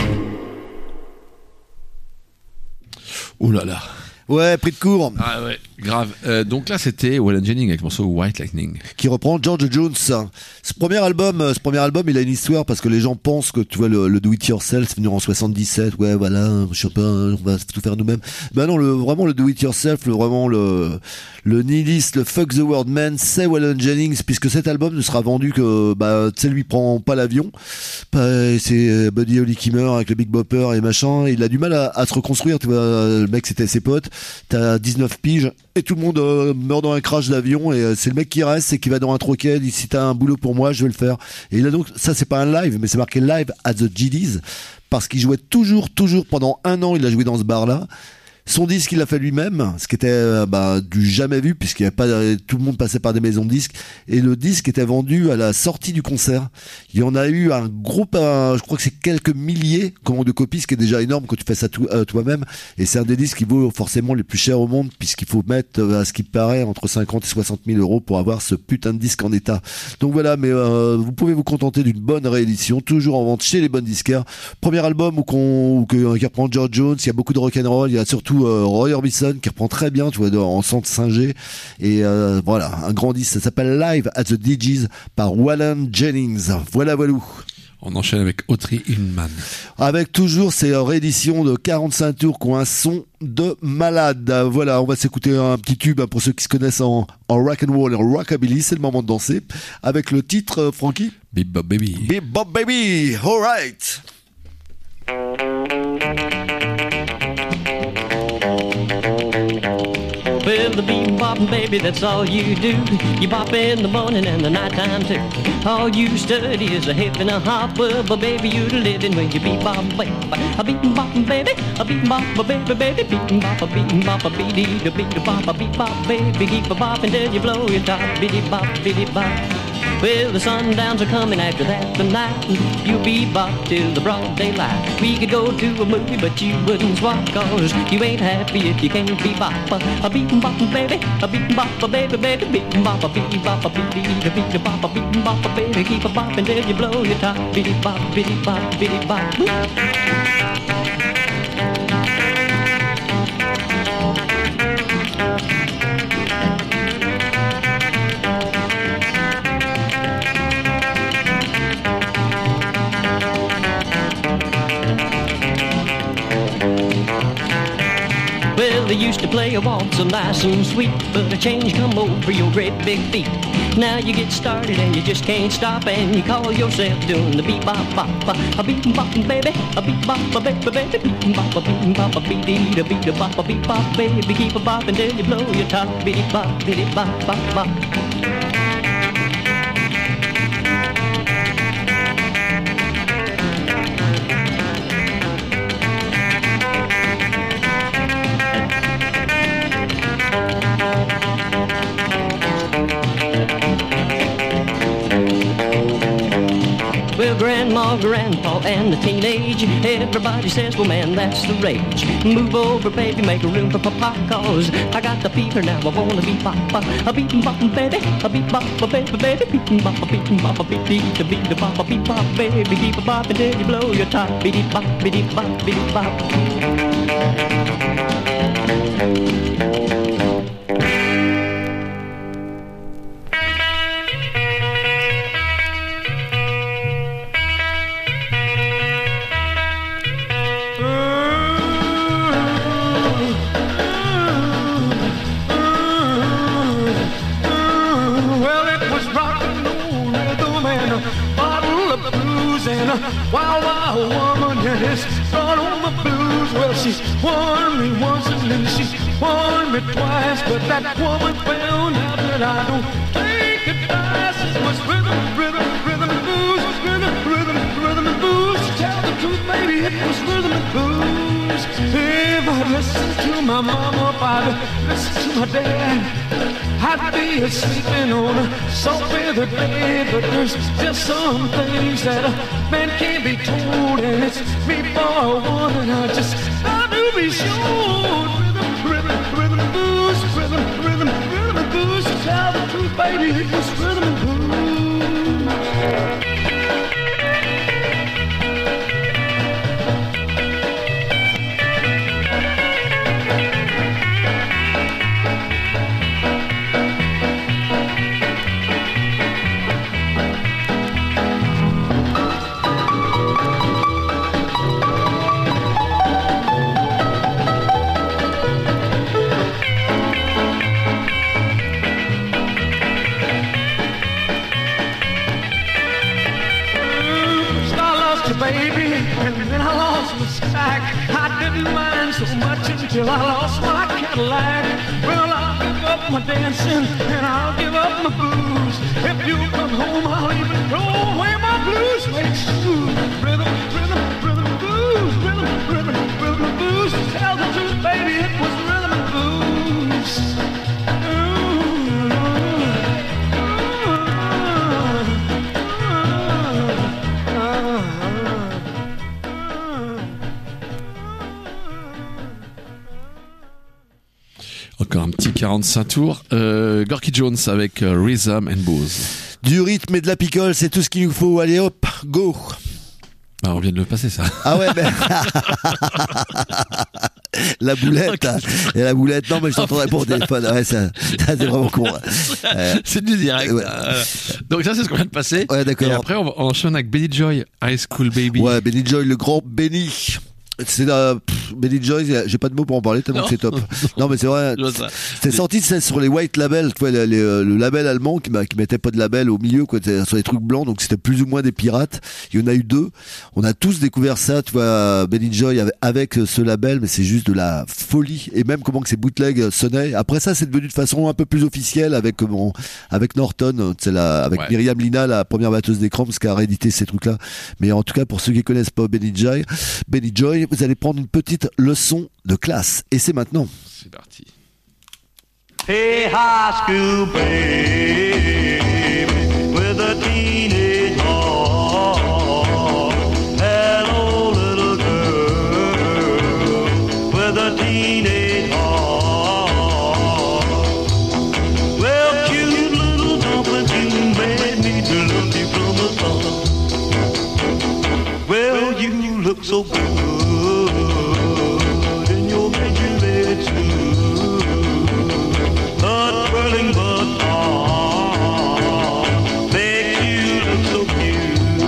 [SPEAKER 4] Ouh là là.
[SPEAKER 5] Ouais, pris de court.
[SPEAKER 4] Ah ouais, grave. Euh, donc là, c'était Waylon Jennings avec le morceau White Lightning,
[SPEAKER 5] qui reprend George Jones. Ce premier album, ce premier album, il a une histoire parce que les gens pensent que tu vois le, le Do It Yourself, c'est venu en soixante-dix-sept. Ouais, voilà, je sais pas, on va tout faire nous-mêmes. Ben non, le vraiment le Do It Yourself, le vraiment le le nihiliste, le fuck the world man, c'est Waylon Jennings, puisque cet album ne sera vendu que bah tu sais lui prend pas l'avion. Bah, c'est Buddy Holly qui meurt avec le Big Bopper et machin. Il a du mal à, à se reconstruire. Tu vois, le mec c'était ses potes. T'as dix-neuf piges et tout le monde euh, meurt dans un crash d'avion, et euh, c'est le mec qui reste et qui va dans un troquet, il dit si t'as un boulot pour moi je vais le faire. Et il a donc, ça c'est pas un live mais c'est marqué live at the G D's, parce qu'il jouait toujours toujours pendant un an, il a joué dans ce bar là Son disque, il l'a fait lui-même, ce qui était euh, bah, du jamais vu, puisqu'il y avait pas, tout le monde passait par des maisons de disques, et le disque était vendu à la sortie du concert. Il y en a eu un groupe, un, je crois que c'est quelques milliers comment, de copies, ce qui est déjà énorme quand tu fais ça tout, euh, toi-même, et c'est un des disques qui vaut forcément les plus chers au monde, puisqu'il faut mettre, euh, à ce qui paraît, entre cinquante et soixante mille euros pour avoir ce putain de disque en état. Donc voilà, mais euh, vous pouvez vous contenter d'une bonne réédition, toujours en vente chez les bonnes disquaires. Premier album où qu'on, où que, qui reprend George Jones, il y a beaucoup de rock'n'roll, il y a surtout euh, Roy Orbison qui reprend très bien, tu vois, en centre singé. Et euh, voilà, un grand disque, ça s'appelle Live at the D J's par Waylon Jennings. Voilà, voilà.
[SPEAKER 4] On enchaîne avec Autry Hillman.
[SPEAKER 5] Avec toujours ces rééditions de quarante-cinq tours qui ont un son de malade. Voilà, on va s'écouter un petit tube pour ceux qui se connaissent en, en rock'n'roll et en rockabilly. C'est le moment de danser. Avec le titre, euh, Frankie
[SPEAKER 4] Bebop Baby.
[SPEAKER 5] Bebop Baby, alright.
[SPEAKER 16] Well, the bebop, baby, that's all you do. You bop in the morning and the nighttime too. All you study is a hip and a hop. Well, but baby, you're living when you bebop, baby. A bebop, baby, a bebop, baby, baby, bebop, a bebop, a beady, the beat, a bop, a bebop, baby, keep a bop until you blow your top, biddy bop, biddy bop. Well, the sundowns are coming after that tonight. You bebop till the broad daylight. We could go to a movie, but you wouldn't swap, cause you ain't happy if you can't bebop. A bebop, baby, a bebop, a baby, baby, bebop, a bebop, a beady, a beat, a bop, a bebop, a baby, keep a bop until you blow your top, biddy bop, biddy bop, biddy bop. They used to play a waltz so nice and sweet, but a change come over your great big feet. Now you get started and you just can't stop, and you call yourself doing the bebop bop, a bebop baby, a bebop a baby, baby, bebop a bebop a beat a beat a bop a bebop baby, keep a bop until you blow your top, biddy bop, biddy bop bop bop. Well, Grandma, Grandpa, and the teenage, everybody says, well, man, that's the rage. Move over, baby, make room for Papa, cause I got the fever now, I wanna be bop, a beat bop, baby, a beat bop, a baby, baby, beat bop, a beat bop, a beat beat, a beat bop, a beat bop, baby, keep a bop until you blow your top, biddy bop, biddy bop, biddy bop.
[SPEAKER 1] Wild, wild woman, yes, start on the blues. Well, she's won me once and then she's won me twice, but that woman found out that I don't take advice. It was rhythm, rhythm, rhythm and blues, rhythm, rhythm, rhythm and blues. Tell the truth, baby, it was rhythm and blues. If I'd listened to my mama, if I'd listened to my dad, I'd be sleeping on a soft feather bed. But there's just some things that a man can't be told, and it's me for one, and I just I do be sure. Rhythm, rhythm, rhythm and blues, rhythm, rhythm, rhythm and blues. Tell the truth, baby, it was rhythm and blues. Baby, and then I lost my sack. I didn't mind so much until I lost my Cadillac. Well, I'll give up my dancing and I'll give up my blues. If you come home, I'll even throw away my blues. Make smooth rhythm, rhythm, rhythm blues, rhythm, rhythm, rhythm blues. Tell the truth, baby, it was
[SPEAKER 4] Un petit quarante-cinq tours. Euh, Gorky Jones avec euh, Rhythm and Blues.
[SPEAKER 5] Du rythme et de la picole, c'est tout ce qu'il nous faut. Allez hop, go.
[SPEAKER 4] Bah, on vient de le passer, ça.
[SPEAKER 5] Ah ouais, mais... la boulette, hein. Et la boulette, non, mais je t'entendrais pour le téléphone. Ouais, ça, ça c'est vraiment con. Euh,
[SPEAKER 4] c'est du direct.
[SPEAKER 5] Ouais.
[SPEAKER 4] Euh, donc ça, c'est ce qu'on vient de passer.
[SPEAKER 5] Ouais, d'accord.
[SPEAKER 4] Et après, on va enchaîner avec Benny Joy, High School Baby.
[SPEAKER 5] Ouais, Benny Joy, le grand Benny. C'est la pff, Benny Joy, j'ai pas de mots pour en parler tellement
[SPEAKER 4] Non.
[SPEAKER 5] que c'est top. Non mais c'est vrai. C'était sorti c'est sur les white labels, tu vois, les, les, le label allemand qui, qui mettait pas de label au milieu, quoi, sur les trucs blancs, donc c'était plus ou moins des pirates. Il y en a eu deux. On a tous découvert ça, tu vois, Benny Joy avec, avec ce label, mais c'est juste de la folie. Et même comment que ces bootlegs sonnaient. Après ça, c'est devenu de façon un peu plus officielle avec comment, avec Norton, c'est la, avec
[SPEAKER 4] Ouais.
[SPEAKER 5] Myriam Lina, la première batteuse des Cramps, qui a réédité ces trucs-là. Mais en tout cas, pour ceux qui connaissent pas Benny Joy, Benny Joy, vous allez prendre une petite leçon de classe. Et c'est maintenant.
[SPEAKER 4] C'est parti.
[SPEAKER 1] Hey, high school baby, with a teenage heart. Hello, little girl, with a teenage heart. Well, cute little dumpling, you made me to love you from the start. Well, you look so good in your major lead suit. A twirling button makes you look so cute.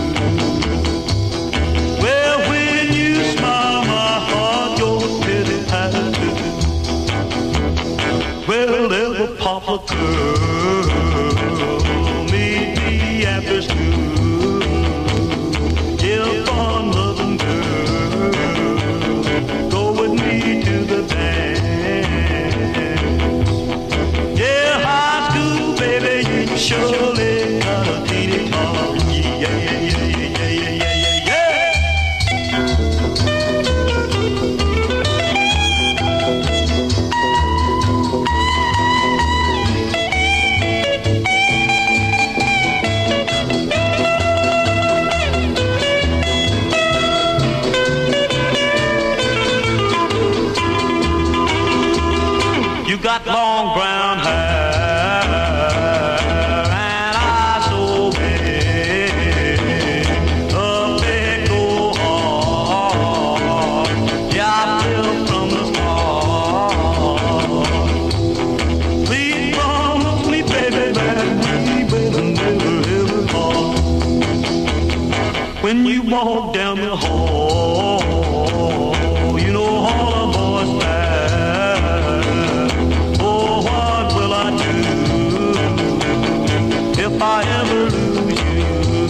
[SPEAKER 1] Well, when you smile, my heart goes pity-patty. Well, ever pop a girl, meet me after school. Yeah, fun loving girl, go with me to the dance. Yeah, high school baby, you surely got a teeny heart. Yeah, yeah, yeah, yeah, yeah, yeah, yeah, yeah. You got long brown hair and eyes so big, a big old heart. Yeah, I feel from the start. Please promise me, baby, that we will never ever part. When you walk down the hall, you know all the boys laugh. Oh, what will I do if I ever lose you?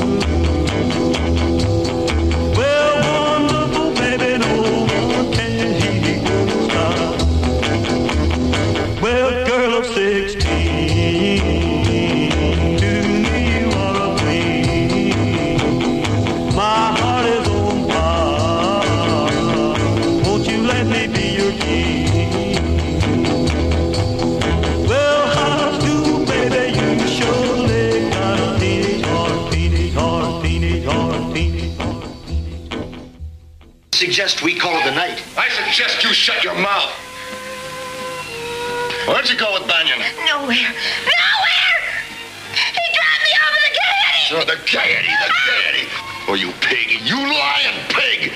[SPEAKER 1] Well, wonderful baby, no one can hear you stop. Well, girl of sixteen, to me you are a queen. My heart is on fire. Won't you let me be your king? Well, high school baby, you surely got a teenage heart, teenage heart, teenage heart, teenage heart.
[SPEAKER 17] Suggest we call it a night.
[SPEAKER 3] I suggest you shut your mouth.
[SPEAKER 17] Where'd you go with Banyan?
[SPEAKER 9] Nowhere. Nowhere! He dropped me off at the Gaiety!
[SPEAKER 17] Oh, the Gaiety, the Gaiety. Oh, you pig, you lying pig.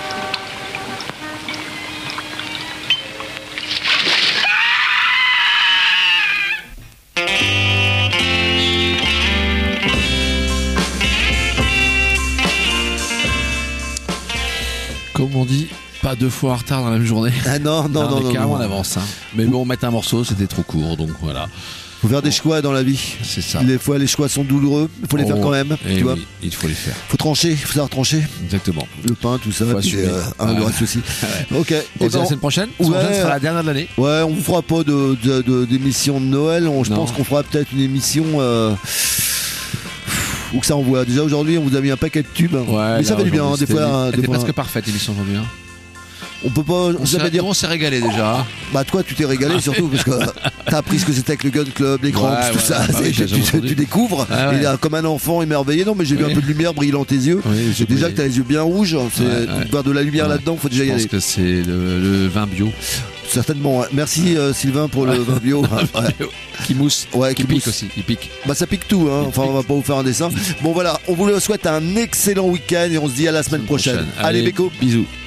[SPEAKER 4] Comme on dit, pas deux fois en retard dans la même journée.
[SPEAKER 5] Ah non, non, non,
[SPEAKER 4] on est
[SPEAKER 5] non,
[SPEAKER 4] carrément
[SPEAKER 5] non.
[SPEAKER 4] en avance. Hein. Mais bon, mettre un morceau, c'était trop court, donc voilà.
[SPEAKER 5] Faut faire des choix dans la vie.
[SPEAKER 4] C'est ça.
[SPEAKER 5] Des fois, les choix sont douloureux. Il faut les
[SPEAKER 4] Oh,
[SPEAKER 5] faire quand même.
[SPEAKER 4] eh
[SPEAKER 5] Tu vois.
[SPEAKER 4] oui, il faut les faire.
[SPEAKER 5] Faut trancher. Faut savoir trancher.
[SPEAKER 4] Exactement.
[SPEAKER 5] Le pain, tout ça.
[SPEAKER 4] Faut
[SPEAKER 5] Puis,
[SPEAKER 4] assumer.
[SPEAKER 5] euh, hein, le
[SPEAKER 4] Ouais.
[SPEAKER 5] reste aussi.
[SPEAKER 4] Ouais.
[SPEAKER 5] Ok.
[SPEAKER 4] On
[SPEAKER 5] Et
[SPEAKER 4] se dit à
[SPEAKER 5] ben,
[SPEAKER 4] la semaine prochaine. La
[SPEAKER 5] ouais.
[SPEAKER 4] semaine prochaine sera la dernière de l'année.
[SPEAKER 5] Ouais, on vous fera pas de, de, de- d'émission de Noël. On- je
[SPEAKER 4] Non.
[SPEAKER 5] pense qu'on fera peut-être une émission. Euh, où que ça envoie. Déjà aujourd'hui, on vous a mis un paquet de tubes.
[SPEAKER 4] Ouais,
[SPEAKER 5] mais ça
[SPEAKER 4] là,
[SPEAKER 5] fait du bien. hein,
[SPEAKER 4] aujourd'hui,
[SPEAKER 5] des fois,
[SPEAKER 4] c'était-
[SPEAKER 5] hein,
[SPEAKER 4] elle
[SPEAKER 5] des
[SPEAKER 4] était
[SPEAKER 5] fois,
[SPEAKER 4] presque parfaite l'émission aujourd'hui. Hein.
[SPEAKER 5] on peut pas.
[SPEAKER 4] On
[SPEAKER 5] On
[SPEAKER 4] s'est
[SPEAKER 5] va dire.
[SPEAKER 4] on s'est régalé déjà.
[SPEAKER 5] Bah toi, tu t'es régalé surtout parce que t'as appris ce que c'était avec le Gun Club, les Cramps,
[SPEAKER 4] Ouais,
[SPEAKER 5] tout
[SPEAKER 4] ouais,
[SPEAKER 5] ça.
[SPEAKER 4] bah
[SPEAKER 5] C'est-
[SPEAKER 4] oui, j'ai
[SPEAKER 5] tu,
[SPEAKER 4] jamais
[SPEAKER 5] tu-
[SPEAKER 4] entendu.
[SPEAKER 5] tu découvres.
[SPEAKER 4] Ah ouais.
[SPEAKER 5] Et là, comme un enfant émerveillé. Non, mais j'ai vu
[SPEAKER 4] Oui.
[SPEAKER 5] un peu de lumière briller dans tes yeux.
[SPEAKER 4] Oui, j'ai
[SPEAKER 5] Déjà
[SPEAKER 4] brillé.
[SPEAKER 5] que t'as les yeux bien rouges. C'est
[SPEAKER 4] Ouais, ouais.
[SPEAKER 5] voir de la lumière
[SPEAKER 4] Ouais.
[SPEAKER 5] là-dedans. Faut déjà y
[SPEAKER 4] Je pense
[SPEAKER 5] aller.
[SPEAKER 4] que c'est le, le vin bio.
[SPEAKER 5] Certainement. Ouais. Merci euh, Sylvain pour le vin bio. Ouais.
[SPEAKER 4] Qui mousse.
[SPEAKER 5] Ouais,
[SPEAKER 4] qui,
[SPEAKER 5] qui
[SPEAKER 4] pique
[SPEAKER 5] mousse.
[SPEAKER 4] aussi. Il pique.
[SPEAKER 5] Bah ça pique tout. Hein. Enfin, on va pas vous faire un dessin. Bon voilà, on vous le souhaite un excellent week-end et on se dit à la semaine prochaine.
[SPEAKER 4] prochaine.
[SPEAKER 5] Allez,
[SPEAKER 4] Allez
[SPEAKER 5] Beko.
[SPEAKER 4] Bisous.